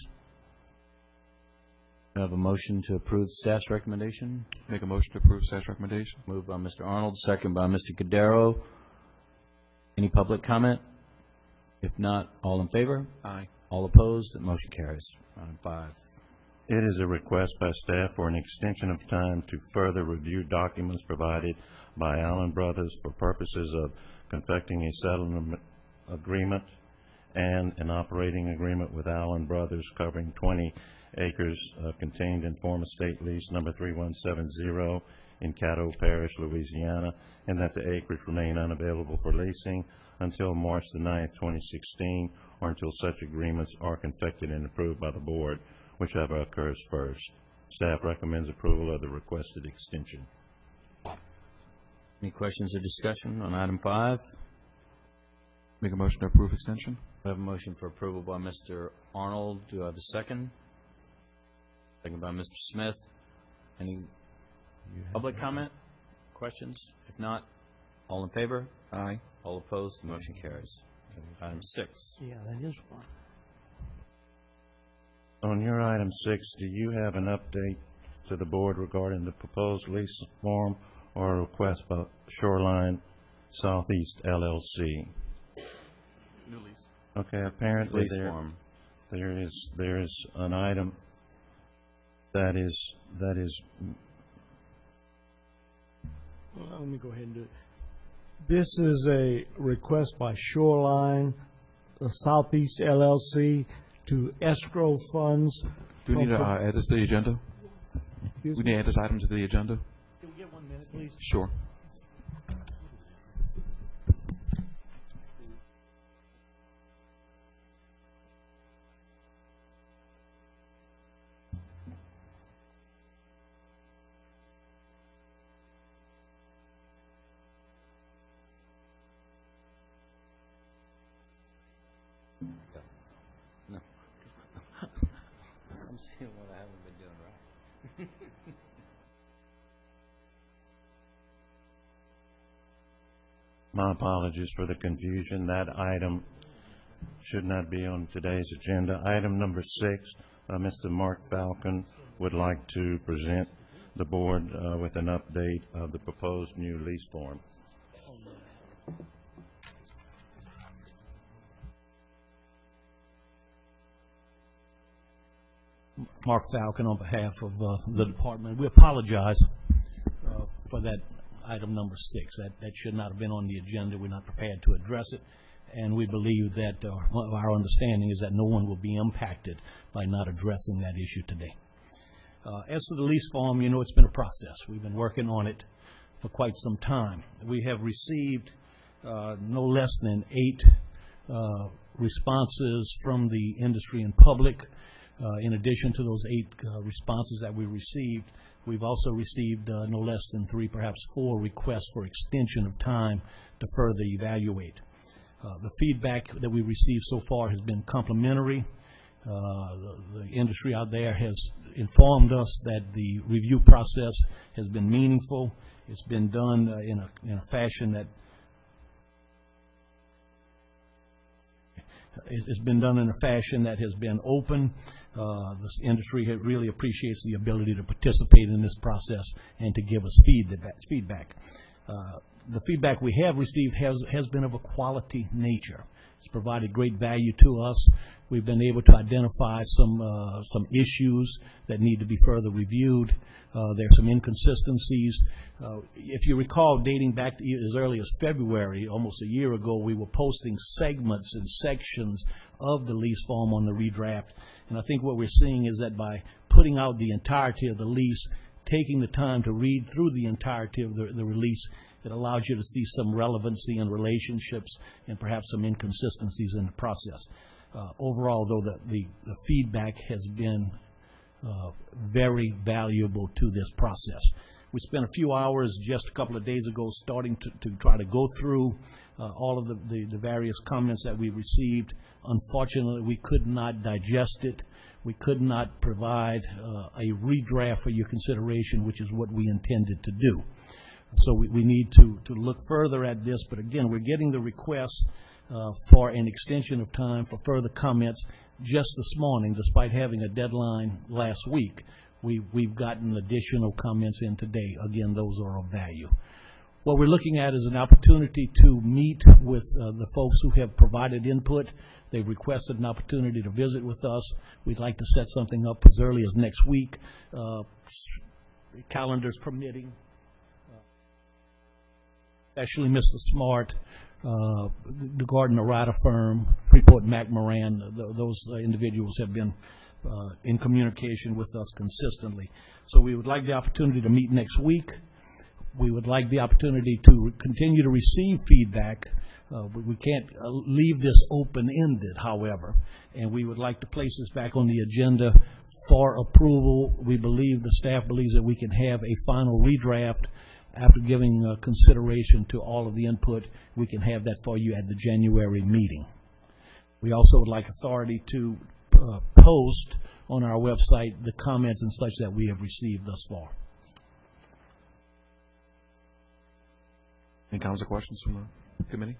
We have a motion to approve staff's recommendation. Make a motion to approve staff's recommendation. Moved by Mr. Arnold, second by Mr. Cordero. Any public comment? If not, all in favor? Aye. All opposed? The motion carries. Item 5. It is a request by staff for an extension of time to further review documents provided by Allen Brothers for purposes of confecting a settlement agreement and an operating agreement with Allen Brothers covering 20 acres contained in former state lease number 3170 in Caddo Parish, Louisiana, and that the acreage remain unavailable for leasing until March the 9th, 2016, or until such agreements are confected and approved by the board, whichever occurs first. Staff recommends approval of the requested extension. Any questions or discussion on item 5? Make a motion to approve extension. We have a motion for approval by Mr. Arnold. Do I have a second? Second by Mr. Smith. Any public comment? Questions? If not, all in favor? Aye. All opposed? The motion carries. Item 6. Yeah, that is one. On your item 6, do you have an update to the board regarding the proposed lease form or a request by Shoreline Southeast LLC? New lease. Okay, apparently Lease form. there is an item that is Well, let me go ahead and do it. This is a request by Shoreline Southeast LLC to escrow funds. Do we need to add this to the agenda? Excuse We me? need to add this item to the agenda? Can we get 1 minute, please? Sure. I'm seeing what I haven't been doing right. My apologies for the confusion. That item should not be on today's agenda. Item number 6, Mr. Mark Falcon would like to present the board with an update of the proposed new lease form. Mark Falcon on behalf of the department. We apologize for that item number 6. That should not have been on the agenda. We're not prepared to address it, and we believe that our understanding is that no one will be impacted by not addressing that issue today. As to the lease form, it's been a process. We've been working on it for quite some time. We have received no less than 8 responses from the industry and public. In addition to those 8 responses that we received, we've also received no less than 3, perhaps 4 requests for extension of time to further evaluate. The feedback that we received so far has been complimentary. The industry out there has informed us that the review process has been meaningful. It's been done in a fashion that has been open. This industry really appreciates the ability to participate in this process and to give us feedback. The feedback we have received has been of a quality nature. It's provided great value to us. We've been able to identify some issues that need to be further reviewed. There's some inconsistencies. If you recall, dating back to as early as February, almost a year ago, we were posting segments and sections of the lease form on the redraft. And I think what we're seeing is that by putting out the entirety of the lease, taking the time to read through the entirety of the release, it allows you to see some relevancy and relationships and perhaps some inconsistencies in the process. Overall, though, the feedback has been very valuable to this process. We spent a few hours just a couple of days ago starting to try to go through all of the various comments that we received. Unfortunately, we could not digest it. We could not provide a redraft for your consideration, which is what we intended to do. So we need to look further at this. But again, we're getting the request for an extension of time for further comments just this morning, despite having a deadline last week. We've gotten additional comments in today. Again, those are of value. What we're looking at is an opportunity to meet with the folks who have provided input. They've requested an opportunity to visit with us. We'd like to set something up as early as next week, calendars permitting. Especially Mr. Smart, the Gardner Ryder firm, Freeport McMoran, those individuals have been in communication with us consistently. So we would like the opportunity to meet next week. We would like the opportunity to continue to receive feedback. We can't leave this open-ended, however, and we would like to place this back on the agenda for approval. We believe, the staff believes that we can have a final redraft after giving consideration to all of the input. We can have that for you at the January meeting. We also would like authority to post on our website the comments and such that we have received thus far. Any comments or questions from the committee?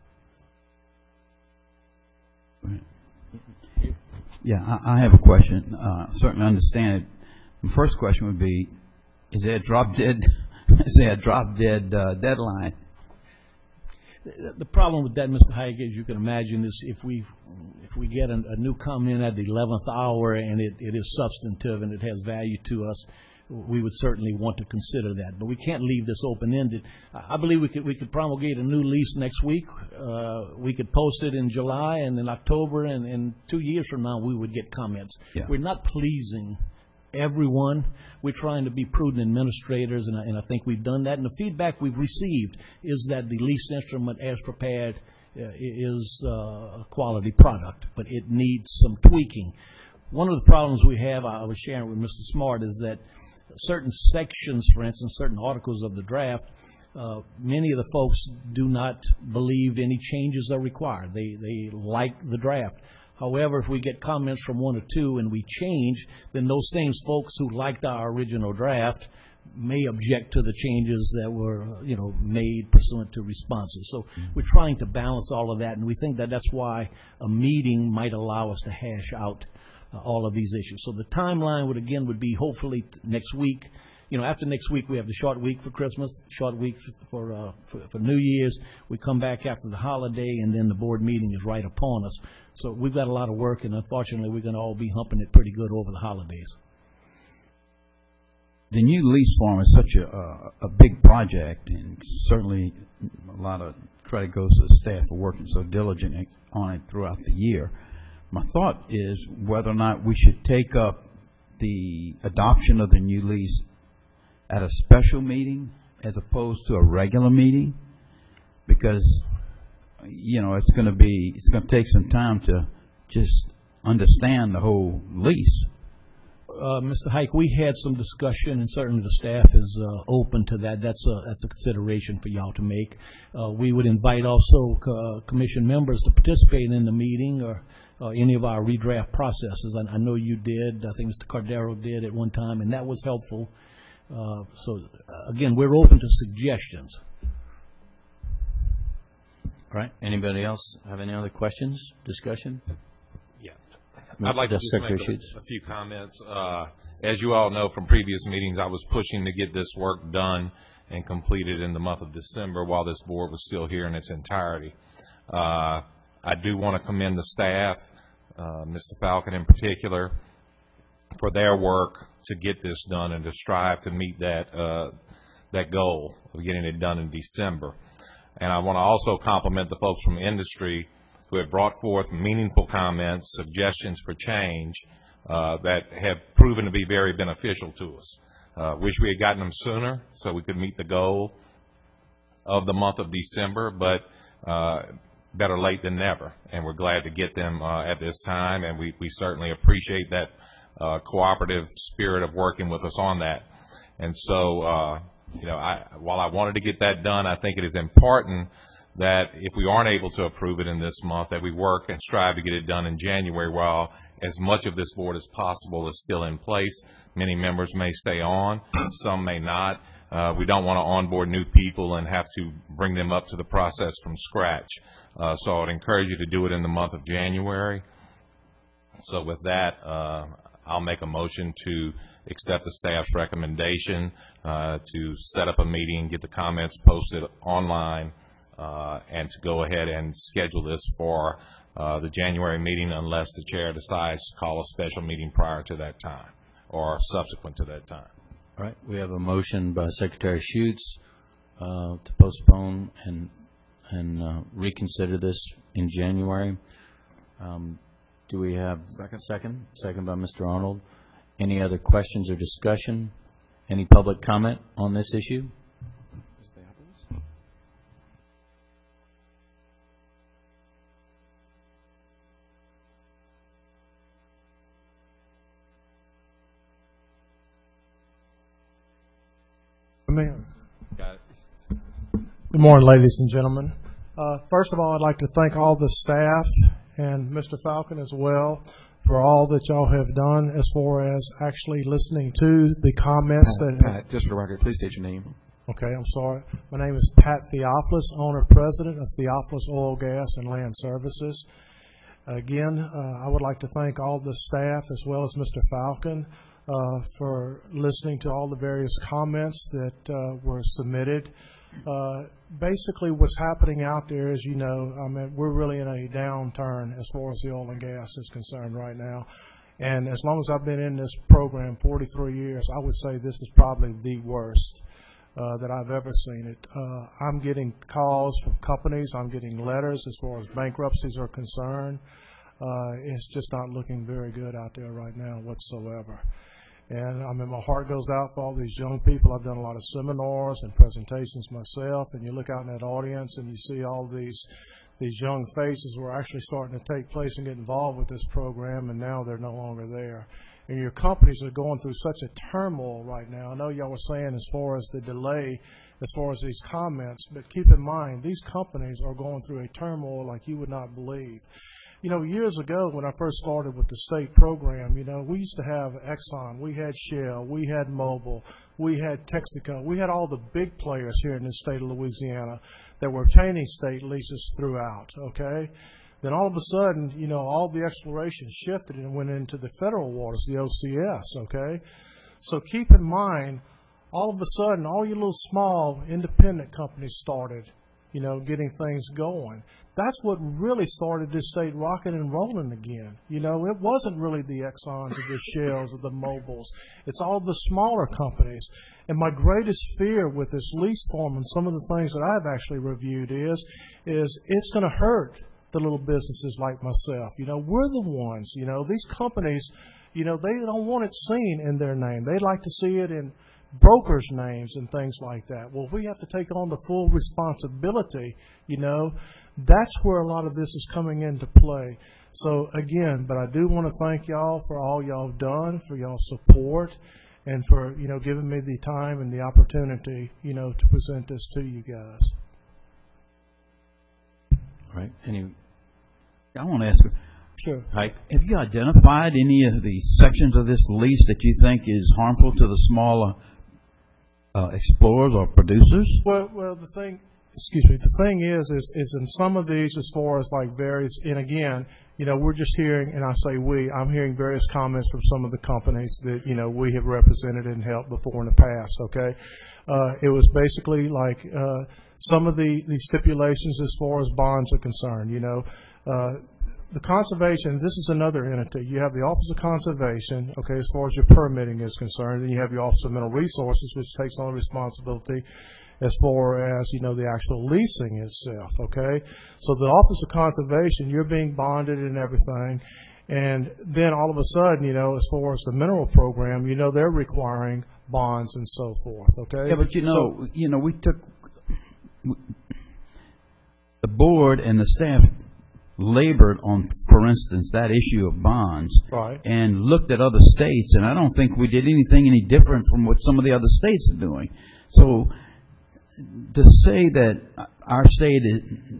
Yeah, I have a question. Certainly understand it. The first question would be, is there a drop dead deadline? The problem with that, Mr. Hayek, as you can imagine, is if we get a new comment at the 11th hour and it is substantive and it has value to us, we would certainly want to consider that. But we can't leave this open-ended. I believe we could promulgate a new lease next week. We could post it in July and in October, and 2 years from now we would get comments. Yeah. We're not pleasing everyone. We're trying to be prudent administrators, and I think we've done that. And the feedback we've received is that the lease instrument as prepared is a quality product, but it needs some tweaking. One of the problems we have, I was sharing with Mr. Smart, is that certain sections, for instance, certain articles of the draft, many of the folks do not believe any changes are required. They like the draft. However, if we get comments from one or two and we change, then those same folks who liked our original draft may object to the changes that were, made pursuant to responses. So we're trying to balance all of that, and we think that that's why a meeting might allow us to hash out all of these issues. So the timeline would be hopefully next week. After next week, we have the short week for Christmas, short week for New Year's. We come back after the holiday, and then the board meeting is right upon us. So we've got a lot of work, and unfortunately, we're going to all be humping it pretty good over the holidays. The new lease form is such a big project, and certainly a lot of credit goes to the staff for working so diligently on it throughout the year. My thought is whether or not we should take up the adoption of the new lease at a special meeting as opposed to a regular meeting, because it's going to take some time to just understand the whole lease. Mr. Hike, we had some discussion, and certainly the staff is open to that. That's a consideration for y'all to make. We would invite also commission members to participate in the meeting or any of our redraft processes. I know you did. I think Mr. Cordero did at one time, and that was helpful. So, again, we're open to suggestions. All right. Anybody else have any other questions, discussion? Yeah. I'd like to just make a few comments. As you all know from previous meetings, I was pushing to get this work done and completed in the month of December while this board was still here in its entirety. I do want to commend the staff, Mr. Falcon in particular, for their work to get this done and to strive to meet that goal of getting it done in December. And I want to also compliment the folks from industry who have brought forth meaningful comments, suggestions for change that have proven to be very beneficial to us. Wish we had gotten them sooner so we could meet the goal of the month of December, but better late than never. And we're glad to get them at this time, and we certainly appreciate that cooperative spirit of working with us on that. And so, while I wanted to get that done, I think it is important that if we aren't able to approve it in this month, that we work and strive to get it done in January while as much of this board as possible is still in place. Many members may stay on, some may not. We don't want to onboard new people and have to bring them up to the process from scratch. So I would encourage you to do it in the month of January. So with that, I'll make a motion to accept the staff's recommendation to set up a meeting, get the comments posted online, and to go ahead and schedule this for the January meeting unless the chair decides to call a special meeting prior to that time or subsequent to that time. All right, we have a motion by Secretary Schutz to postpone and reconsider this in January. Do we have second? Second by Mr. Arnold. Any other questions or discussion? Any public comment on this issue? Good morning, ladies and gentlemen. First of all, I'd like to thank all the staff and Mr. Falcon as well for all that y'all have done as far as actually listening to the comments. Pat, just for the record, please state your name. Okay, I'm sorry. My name is Pat Theophilus, owner-president of Theophilus Oil, Gas, and Land Services. Again, I would like to thank all the staff as well as Mr. Falcon for listening to all the various comments that were submitted. Basically, what's happening out there is, we're really in a downturn as far as the oil and gas is concerned right now. And as long as I've been in this program, 43 years, I would say this is probably the worst that I've ever seen it. I'm getting calls from companies. I'm getting letters as far as bankruptcies are concerned. It's just not looking very good out there right now whatsoever. And my heart goes out for all these young people. I've done a lot of seminars and presentations myself, and you look out in that audience and you see all these young faces who are actually starting to take place and get involved with this program, and now they're no longer there. And your companies are going through such a turmoil right now. I know y'all were saying as far as the delay, as far as these comments, but keep in mind, these companies are going through a turmoil like you would not believe. Years ago when I first started with the state program, we used to have Exxon, we had Shell, we had Mobil, we had Texaco, we had all the big players here in the state of Louisiana that were obtaining state leases throughout, okay? Then all of a sudden, all the exploration shifted and went into the federal waters, the OCS, okay? So keep in mind, all of a sudden, all your little small independent companies started, getting things going. That's what really started this state rocking and rolling again. It wasn't really the Exxons or the Shells or the Mobils. It's all the smaller companies. And my greatest fear with this lease form and some of the things that I've actually reviewed is it's going to hurt the little businesses like myself. We're the ones, these companies, they don't want it seen in their name. They like to see it in brokers' names and things like that. Well, we have to take on the full responsibility, That's where a lot of this is coming into play. So again, but I do want to thank y'all for all y'all have done, for y'all's support, and for, giving me the time and the opportunity, to present this to you guys. All right. I want to ask you. Sure. Hike. Have you identified any of the sections of this lease that you think is harmful to the smaller explorers or producers? Well, the thing is in some of these, as far as like various, and again, we're just hearing, and I say I'm hearing various comments from some of the companies that, we have represented and helped before in the past, okay? It was basically like some of the stipulations as far as bonds are concerned, The conservation, this is another entity. You have the Office of Conservation, okay, as far as your permitting is concerned, and you have your Office of Mineral Resources, which takes on responsibility as far as, the actual leasing itself, okay? So the Office of Conservation, you're being bonded and everything, and then all of a sudden, as far as the mineral program, they're requiring bonds and so forth, okay? Yeah, but we took, the board and the staff labored on, for instance, that issue of bonds, right, and looked at other states, and I don't think we did anything any different from what some of the other states are doing. So to say that our state is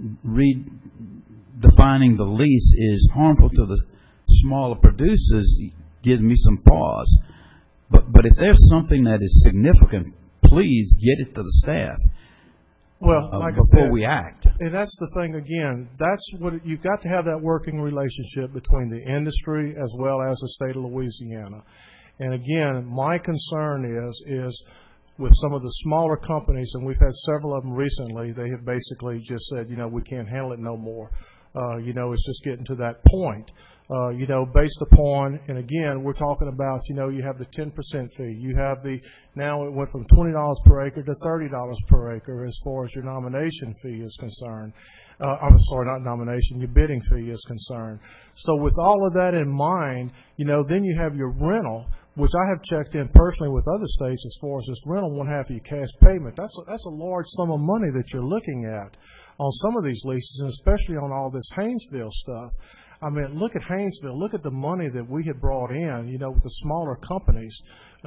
redefining the lease is harmful to the smaller producers gives me some pause. But if there's something that is significant, please get it to the staff. Well, like before I said, we act. And that's the thing again. That's what you've got to have, that working relationship between the industry as well as the state of Louisiana. And again, my concern is with some of the smaller companies, and we've had several of them recently. They have basically just said, we can't handle it no more. It's just getting to that point. Based upon, and again, we're talking about, you have the 10% fee. You have now it went from $20 per acre to $30 per acre as far as your nomination fee is concerned. I'm sorry, not nomination, your bidding fee is concerned. So with all of that in mind, then you have your rental, which I have checked in personally with other states as far as this rental, one half of your cash payment. That's a large sum of money that you're looking at on some of these leases, and especially on all this Haynesville stuff. I mean, look at Haynesville. Look at the money that we had brought in, with the smaller companies.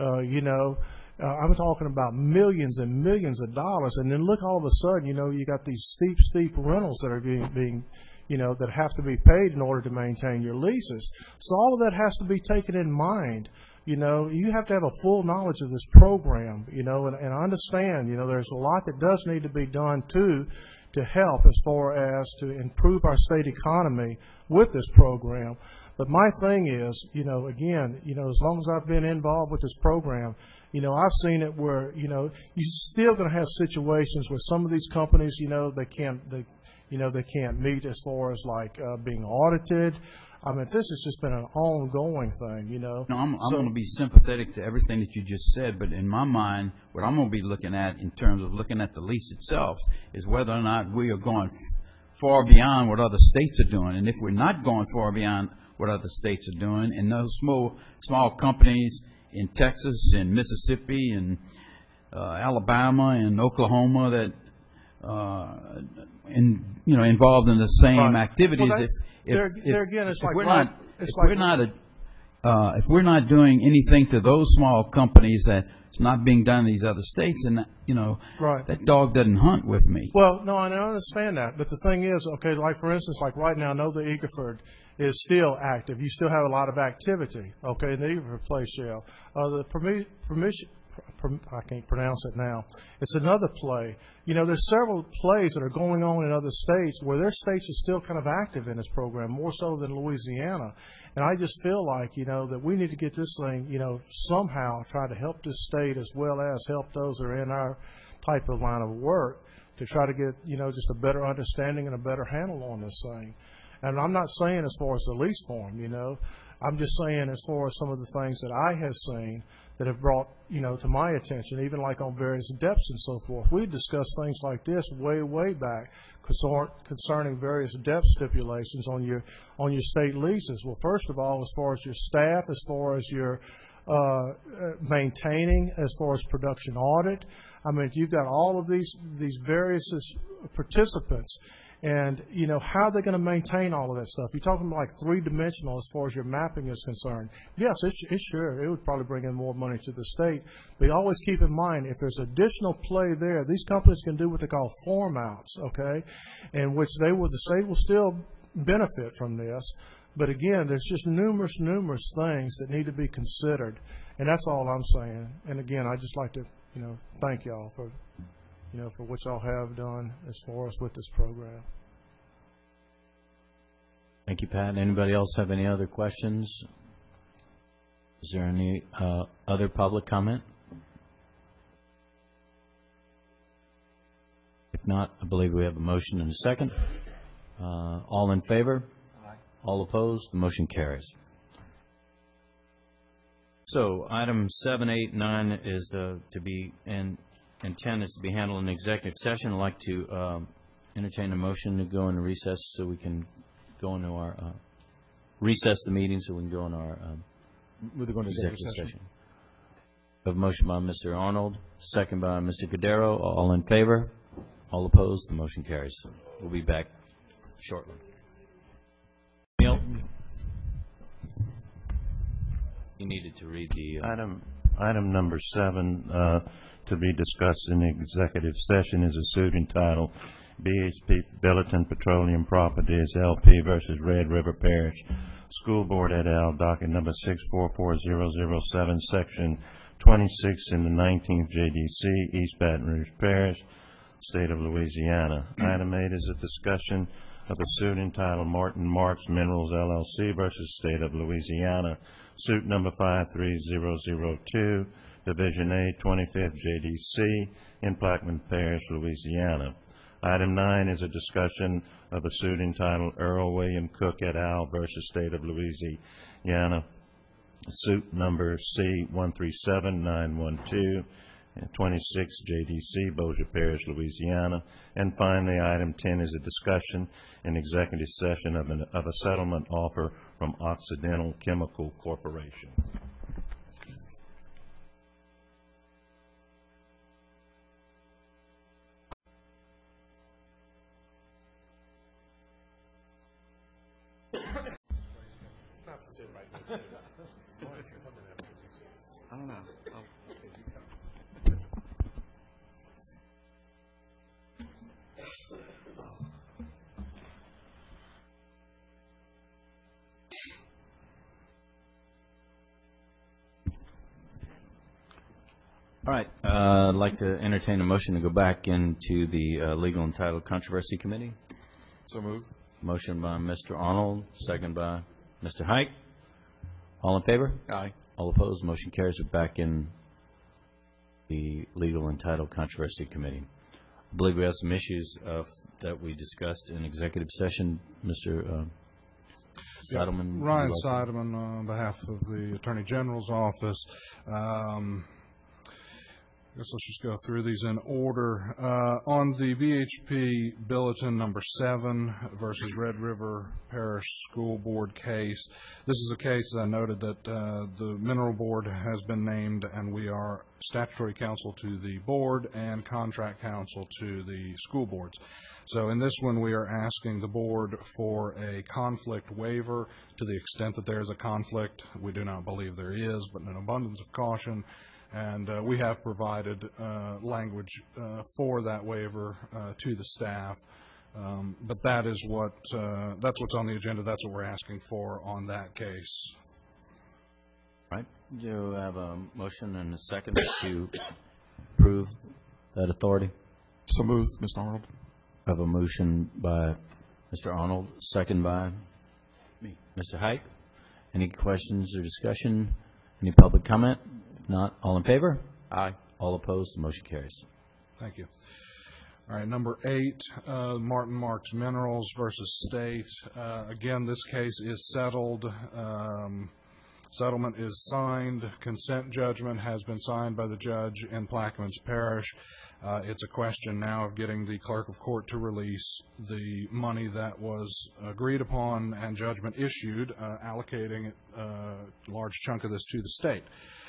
I'm talking about millions and millions of dollars. And then look, all of a sudden, you got these steep rentals that are being that have to be paid in order to maintain your leases. So all of that has to be taken in mind. You have to have a full knowledge of this program, and I understand, there's a lot that does need to be done, too, to help as far as to improve our state economy with this program. But my thing is, again, as long as I've been involved with this program, I've seen it where, you're still going to have situations where some of these companies, they can't meet as far as like being audited. I mean, this has just been an ongoing thing, No, I'm going to be sympathetic to everything that you just said, but in my mind, what I'm going to be looking at in terms of looking at the lease itself is whether or not we are going far beyond what other states are doing. And if we're not going far beyond what other states are doing, and those small companies in Texas and Mississippi and Alabama and Oklahoma that involved in the same activities. Well, if we're not doing anything to those small companies that's not being done in these other states, and that dog doesn't hunt with me. Well, no, and I understand that, but the thing is, okay, like for instance, like right now, I know the Eagleford is still active. You still have a lot of activity, okay, in the Eagleford Play Shell. The permission, I can't pronounce it now. It's another play. There's several plays that are going on in other states where their states are still kind of active in this program, more so than Louisiana. And I just feel like, that we need to get this thing, somehow try to help this state as well as help those that are in our type of line of work to try to get, just a better understanding and a better handle on this thing. And I'm not saying as far as the lease form, I'm just saying as far as some of the things that I have seen that have brought, to my attention, even like on various depths and so forth. We discussed things like this way back concerning various depth stipulations on your state leases. Well, first of all, as far as your staff, as far as your maintaining, as far as production audit, I mean, you've got all of these various participants. And, how are they going to maintain all of that stuff? You're talking like three-dimensional as far as your mapping is concerned. Yes, it's sure. It would probably bring in more money to the state. But you always keep in mind, if there's additional play there, these companies can do what they call form outs, okay, in which the state will still benefit from this. But again, there's just numerous things that need to be considered. And that's all I'm saying. And again, I'd just like to, thank y'all for for what y'all have done as far as with this program. Thank you, Pat. Anybody else have any other questions? Is there any other public comment? If not, I believe we have a motion and a second. All in favor? Aye. All opposed? The motion carries. So, item 7, 8, 9 is to be, and 10 is to be handled in executive session. I'd like to entertain a motion to go into recess so we can go into our, recess the meeting so we can go into our executive session. We have a motion by Mr. Arnold, second by Mr. Cordero. All in favor? All opposed? The motion carries. We'll be back shortly. Neil? You needed to read the... Item number 7 to be discussed in the executive session is a suit entitled BHP Billiton Petroleum Properties LP versus Red River Parish School Board et al., docket number 644007, section 26 in the 19th JDC, East Baton Rouge Parish, State of Louisiana. Item 8 is a discussion of a suit entitled Martin Marks Minerals LLC versus State of Louisiana, suit number 53002, Division A, 25th JDC, in Plaquemine Parish, Louisiana. Item 9 is a discussion of a suit entitled Earl William Cook et al. Versus State of Louisiana, suit number C137912, 26 JDC, Bossier Parish, Louisiana. And finally, item 10 is a discussion in executive session of a settlement offer from Occidental Chemical Corporation. I don't know. All right. I'd like to entertain a motion to go back into the Legal and Title Controversy Committee. So moved. Motion by Mr. Arnold, second by Mr. Hike. All in favor? Aye. All opposed? Motion carries. We're back in the Legal and Title Controversy Committee. I believe we have some issues that we discussed in executive session. Mr. Seidelman. Ryan Seidelman on behalf of the Attorney General's office. I guess let's just go through these in order. On the BHP Billiton number 7 versus Red River Parish School Board case, this is a case I noted that the Mineral Board has been named, and we are statutory counsel to the board and contract counsel to the school boards. So in this one, we are asking the board for a conflict waiver to the extent that there is a conflict. We do not believe there is, but in an abundance of caution. And we have provided language for that waiver to the staff. But that is that's what's on the agenda. That's what we're asking for on that case. All right. Do you have a motion and a second to approve that authority? So moved, Mr. Arnold. I have a motion by Mr. Arnold, second by me, Mr. Hike. Any questions or discussion? Any public comment? If not, all in favor? Aye. All opposed? The motion carries. Thank you. All right, number 8, Martin Marks Minerals versus State. Again, this case is settled. Settlement is signed. Consent judgment has been signed by the judge in Plaquemines Parish. It's a question now of getting the clerk of court to release the money that was agreed upon and judgment issued, allocating a large chunk of this to the state.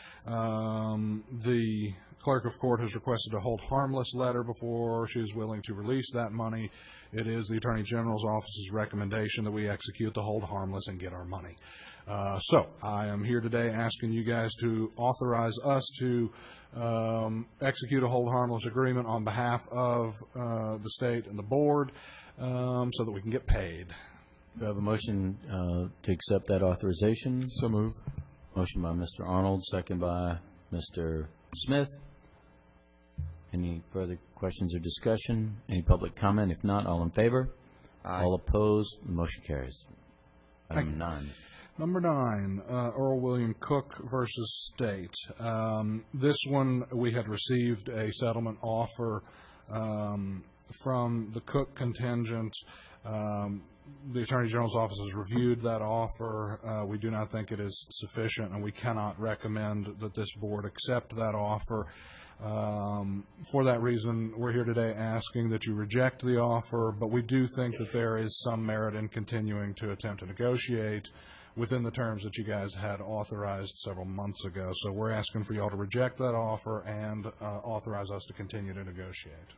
The clerk of court has requested a hold harmless letter before she is willing to release that money. It is the Attorney General's office's recommendation that we execute the hold harmless and get our money. So I am here today asking you guys to authorize us to execute a hold harmless agreement on behalf of the state and the board so that we can get paid. Do I have a motion to accept that authorization? So moved. Motion by Mr. Arnold, second by Mr. Smith. Any further questions or discussion? Any public comment? If not, all in favor? Aye. All opposed? The motion carries. Item 9. Number 9, Earl William Cook versus State. This one, we had received a settlement offer from the Cook contingent. The Attorney General's office has reviewed that offer. We do not think it is sufficient, and we cannot recommend that this board accept that offer. For that reason, we're here today asking that you reject the offer, but we do think that there is some merit in continuing to attempt to negotiate within the terms that you guys had authorized several months ago. So we're asking for you all to reject that offer and authorize us to continue to negotiate.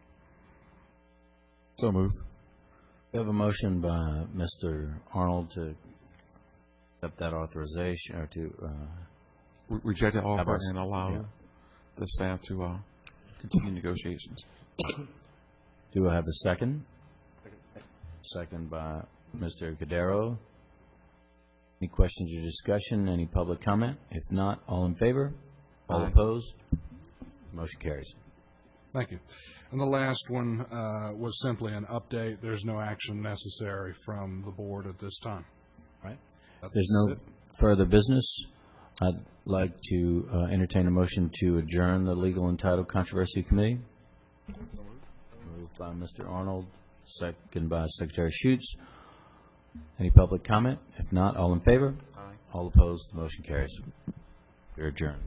So moved. We have a motion by Mr. Arnold to accept that authorization, or to Reject the offer us- and allow yeah. the staff to continue negotiations. Do I have a second? Second by Mr. Cordero. Any questions or discussion? Any public comment? If not, all in favor? All Aye. opposed? Motion carries. Thank you. And the last one was simply an update. There's no action necessary from the board at this time. Right. That's If there's no it. further business, I'd like to entertain a motion to adjourn the Legal and Title Controversy Committee. Moved by Mr. Arnold, second by Secretary Schutz. Any public comment? If not, all in favor? Aye. All opposed? The motion carries. We're adjourned.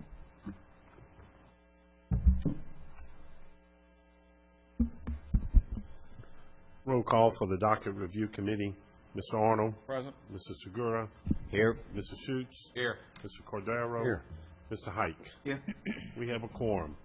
Roll call for the Docket Review Committee. Mr. Arnold. Present. Mr. Segura. Here. Mr. Schutz. Here. Mr. Cordero. Here. Mr. Hike. Here. We have a quorum.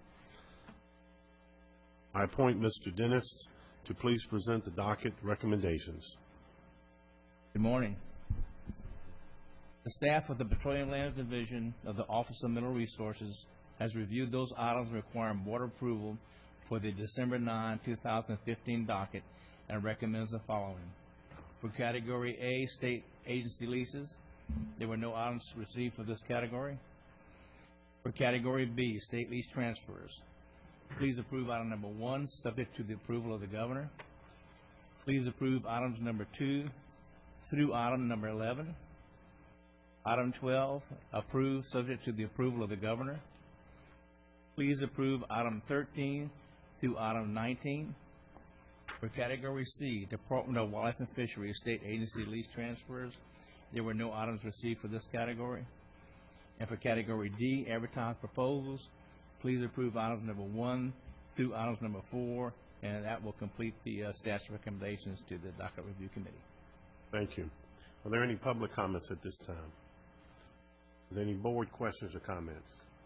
I appoint Mr. Dennis to please present the docket recommendations. Good morning. The staff of the Petroleum Lands Division of the Office of Mineral Resources has reviewed those items requiring board approval for the December 9, 2015 docket and recommends the following. For Category A, state agency leases, there were no items received for this category. For Category B, state lease transfers, please approve item number 1, subject to the approval of the governor. Please approve items number 2 through item number 11. Item 12, approved subject to the approval of the governor. Please approve item 13 through item 19. For Category C, Department of Wildlife and Fisheries State Agency lease transfers, there were no items received for this category. And for Category D, advertised proposals, please approve items number 1 through items number 4, and that will complete the staff's recommendations to the Docket Review Committee. Thank you. Are there any public comments at this time? Are there any board questions or comments?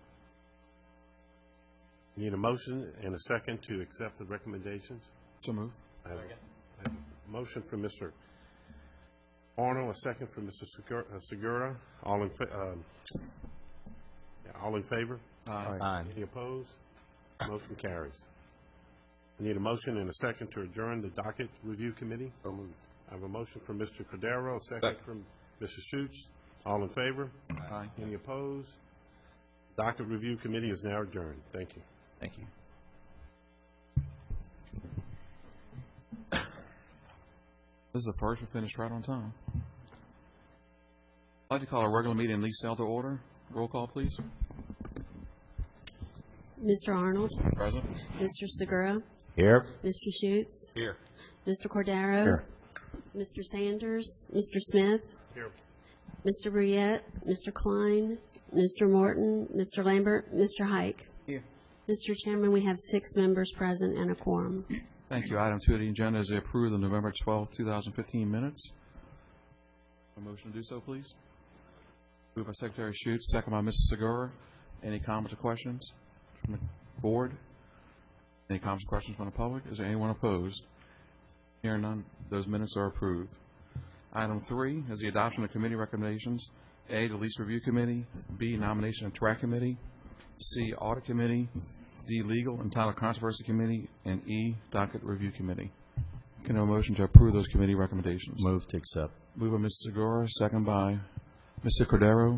Need a motion and a second to accept the recommendations? So moved. I have a motion from Mr. Arnold, a second from Mr. Segura. All in favor? Aye. Aye. Any opposed? Motion carries. I need a motion and a second to adjourn the Docket Review Committee. I have a motion from Mr. Cordero, a second from Mr. Schutz. All in favor? Aye. Any opposed? Docket Review Committee is now adjourned. Thank you. Thank you. This is the first. We finished right on time. I'd like to call our regular meeting in Lee Cell to order. Roll call, please. Mr. Arnold. Present. Mr. Segura. Here. Mr. Schutz. Here. Mr. Cordero. Here. Mr. Sanders. Mr. Smith. Here. Mr. Bruyette. Mr. Klein. Mr. Morton. Mr. Lambert. Mr. Hike. Here. Mr. Chairman, we have 6 members present and a quorum. Thank you. Item 2 of the agenda is to approve the November 12, 2015 minutes. A motion to do so, please. Moved by Secretary Schutz, second by Mrs. Segura. Any comments or questions from the board? Any comments or questions from the public? Is there anyone opposed? Hearing none, those minutes are approved. Item 3 is the adoption of committee recommendations. A, the Lease Review Committee. B, Nomination and Track Committee. C, Audit Committee. D, Legal and Title Controversy Committee. And E, Docket Review Committee. Can I have a motion to approve those committee recommendations? Move to accept. Moved by Mr. Segura, second by Mr. Cordero.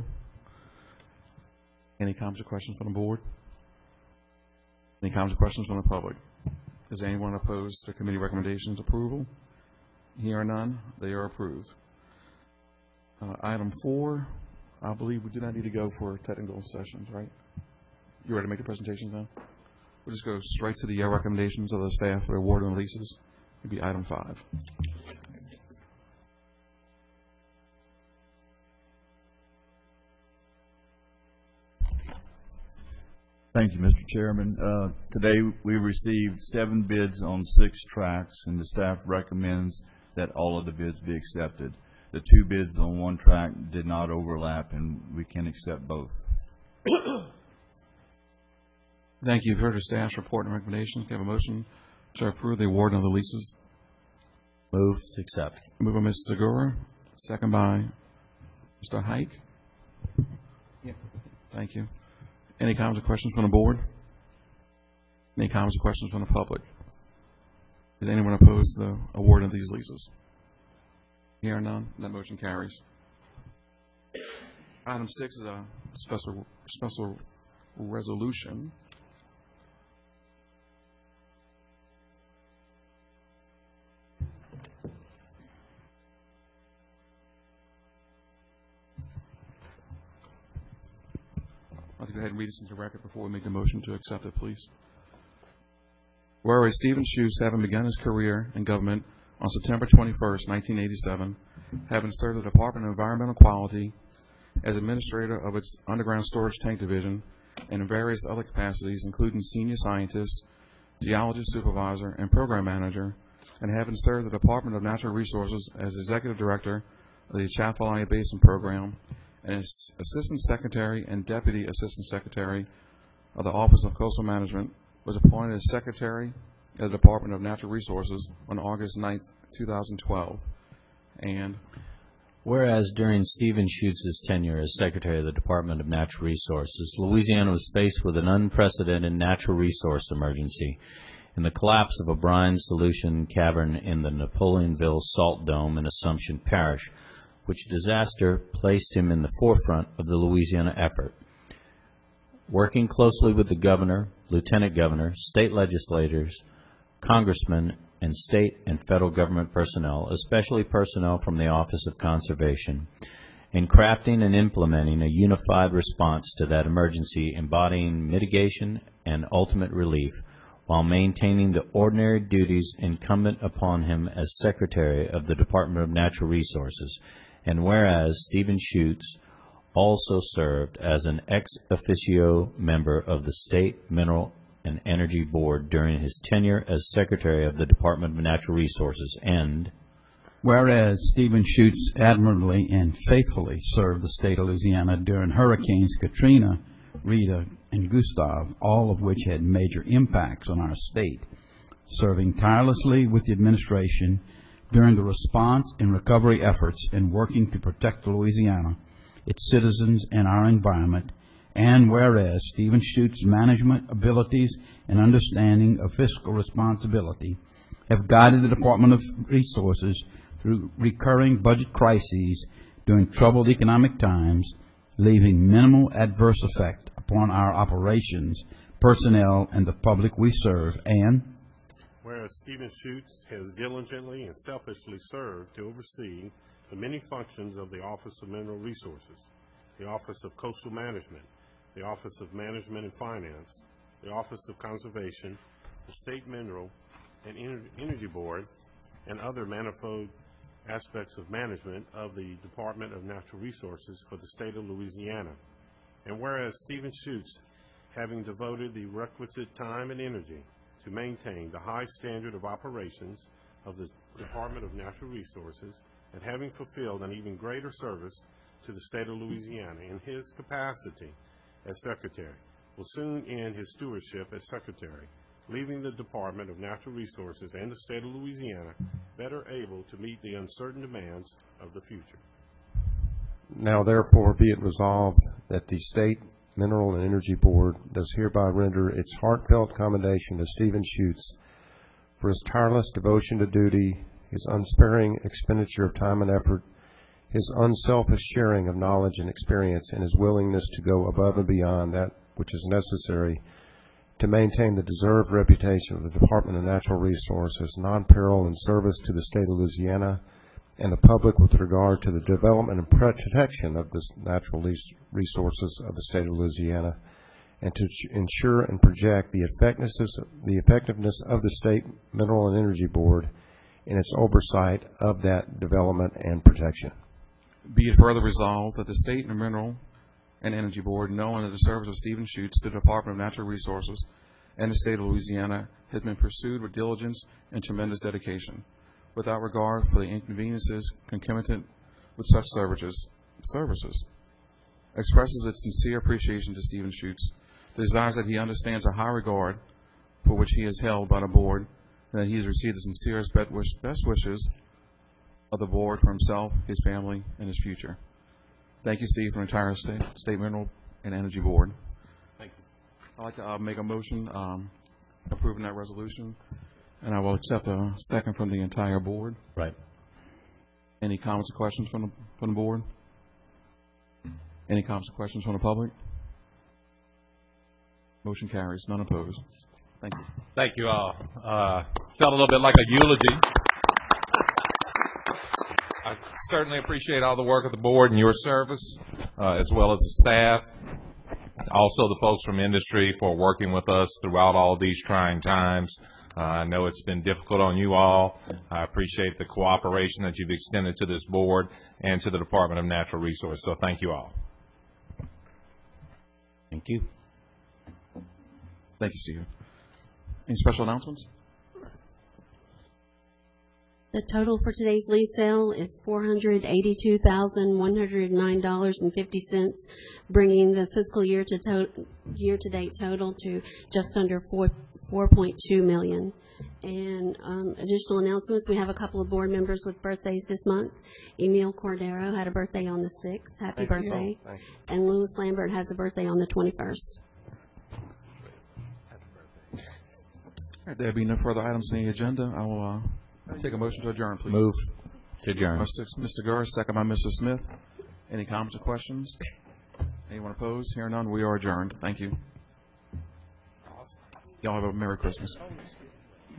Any comments or questions from the board? Any comments or questions from the public? Is anyone opposed to committee recommendations approval? Hearing none, they are approved. Item 4, I believe we do not need to go for technical sessions, right? You ready to make the presentations now? We'll just go straight to the recommendations of the staff for award and leases. It'd be item 5. Thank you, Mr. Chairman. Today, we received 7 bids on 6 tracks, and the staff recommends that all of the bids be accepted. The 2 bids on 1 track did not overlap, and we can accept both. Thank you. You've heard the staff's report and recommendations. Can I have a motion to approve the award of the leases? Move to accept. Moved by Mr. Segura, second by Mr. Hike. Thank you. Any comments or questions from the board? Any comments or questions from the public? Does anyone oppose the award of these leases? Hearing none, that motion carries. Item 6 is a special resolution. I'll go ahead and read this into the record before we make the motion to accept it, please. Whereas Stephen Schutz, having begun his career in government on September 21st, 1987, having served the Department of Environmental Quality as administrator of its underground storage tank division and in various other capacities, including senior scientist, geologist supervisor, and program manager, and having served the Department of Natural Resources as executive director of the Atchafalaya Basin Program and as assistant secretary and deputy assistant secretary of the Office of Coastal Management, was appointed as secretary of the Department of Natural Resources on August 9th, 2012. And whereas during Stephen Schutz's tenure as Secretary of the Department of Natural Resources, Louisiana was faced with an unprecedented natural resource emergency in the collapse of a brine solution cavern in the Napoleonville Salt Dome in Assumption Parish, which disaster placed him in the forefront of the Louisiana effort. Working closely with the governor, lieutenant governor, state legislators, congressmen, and state and federal government personnel, especially personnel from the Office of Conservation, in crafting and implementing a unified response to that emergency embodying mitigation and ultimate relief while maintaining the ordinary duties incumbent upon him as Secretary of the Department of Natural Resources. And whereas Stephen Schutz also served as an ex officio member of the State Mineral and Energy Board during his tenure as Secretary of the Department of Natural Resources, and whereas Stephen Schutz admirably and faithfully served the state of Louisiana during Hurricanes Katrina, Rita, and Gustav, all of which had major impacts on our state, serving tirelessly with the administration during the response and recovery efforts and working to protect Louisiana, its citizens, and our environment. And whereas Stephen Schutz's management abilities and understanding of fiscal responsibility have guided the Department of Resources through recurring budget crises during troubled economic times, leaving minimal adverse effect upon our operations, personnel, and the public we serve. And whereas Stephen Schutz has diligently and selfishly served to oversee the many functions of the Office of Mineral Resources, the Office of Coastal Management, the Office of Management and Finance, the Office of Conservation, the State Mineral and Energy Board, and other manifold aspects of management of the Department of Natural Resources for the state of Louisiana. And whereas Stephen Schutz, having devoted the requisite time and energy to maintain the high standard of operations of the Department of Natural Resources, and having fulfilled an even greater service to the state of Louisiana in his capacity as Secretary, will soon end his stewardship as Secretary, leaving the Department of Natural Resources and the state of Louisiana better able to meet the uncertain demands of the future. Now therefore be it resolved that the State Mineral and Energy Board does hereby render its heartfelt commendation to Stephen Schutz for his tireless devotion to duty, his unsparing expenditure of time and effort, his unselfish sharing of knowledge and experience, and his willingness to go above and beyond that which is necessary to maintain the deserved reputation of the Department of Natural Resources, non-peril in service to the state of Louisiana and the public with regard to the development and protection of the natural resources of the state of Louisiana, and to ensure and project the effectiveness of the State Mineral and Energy Board in its oversight of that development and protection. Be it further resolved that the State Mineral and Energy Board, knowing that the service of Stephen Schutz to the Department of Natural Resources and the state of Louisiana has been pursued with diligence and tremendous dedication, without regard for the inconveniences concomitant with such services. Expresses its sincere appreciation to Stephen Schutz, desires that he understands the high regard for which he is held by the board, and that he has received the sincerest best wishes of the board for himself, his family, and his future. Thank you, Steve, from the entire State Mineral and Energy Board. Thank you. I'd like to make a motion approving that resolution, and I will accept a second from the entire board. Right. Any comments or questions from the board? Any comments or questions from the public? Motion carries. None opposed. Thank you. Thank you all. Felt a little bit like a eulogy. I certainly appreciate all the work of the board and your service, as well as the staff. Also the folks from industry for working with us throughout all these trying times. I know it's been difficult on you all. I appreciate the cooperation that you've extended to this board and to the Department of Natural Resources. So thank you all. Thank you. Thank you, Steve. Any special announcements? The total for today's lease sale is $482,109.50, bringing the fiscal year-to-date total to just under $4.2 million. And additional announcements, we have a couple of board members with birthdays this month. Emil Cordero had a birthday on the 6th. Happy birthday. Thank you. And Louis Lambert has a birthday on the 21st. All right, there be no further items on the agenda. I will take a motion to adjourn, please. Move to adjourn. Mr. Gurr, second by Mr. Smith. Any comments or questions? Anyone opposed? Hearing none, we are adjourned. Thank you. Y'all have a Merry Christmas.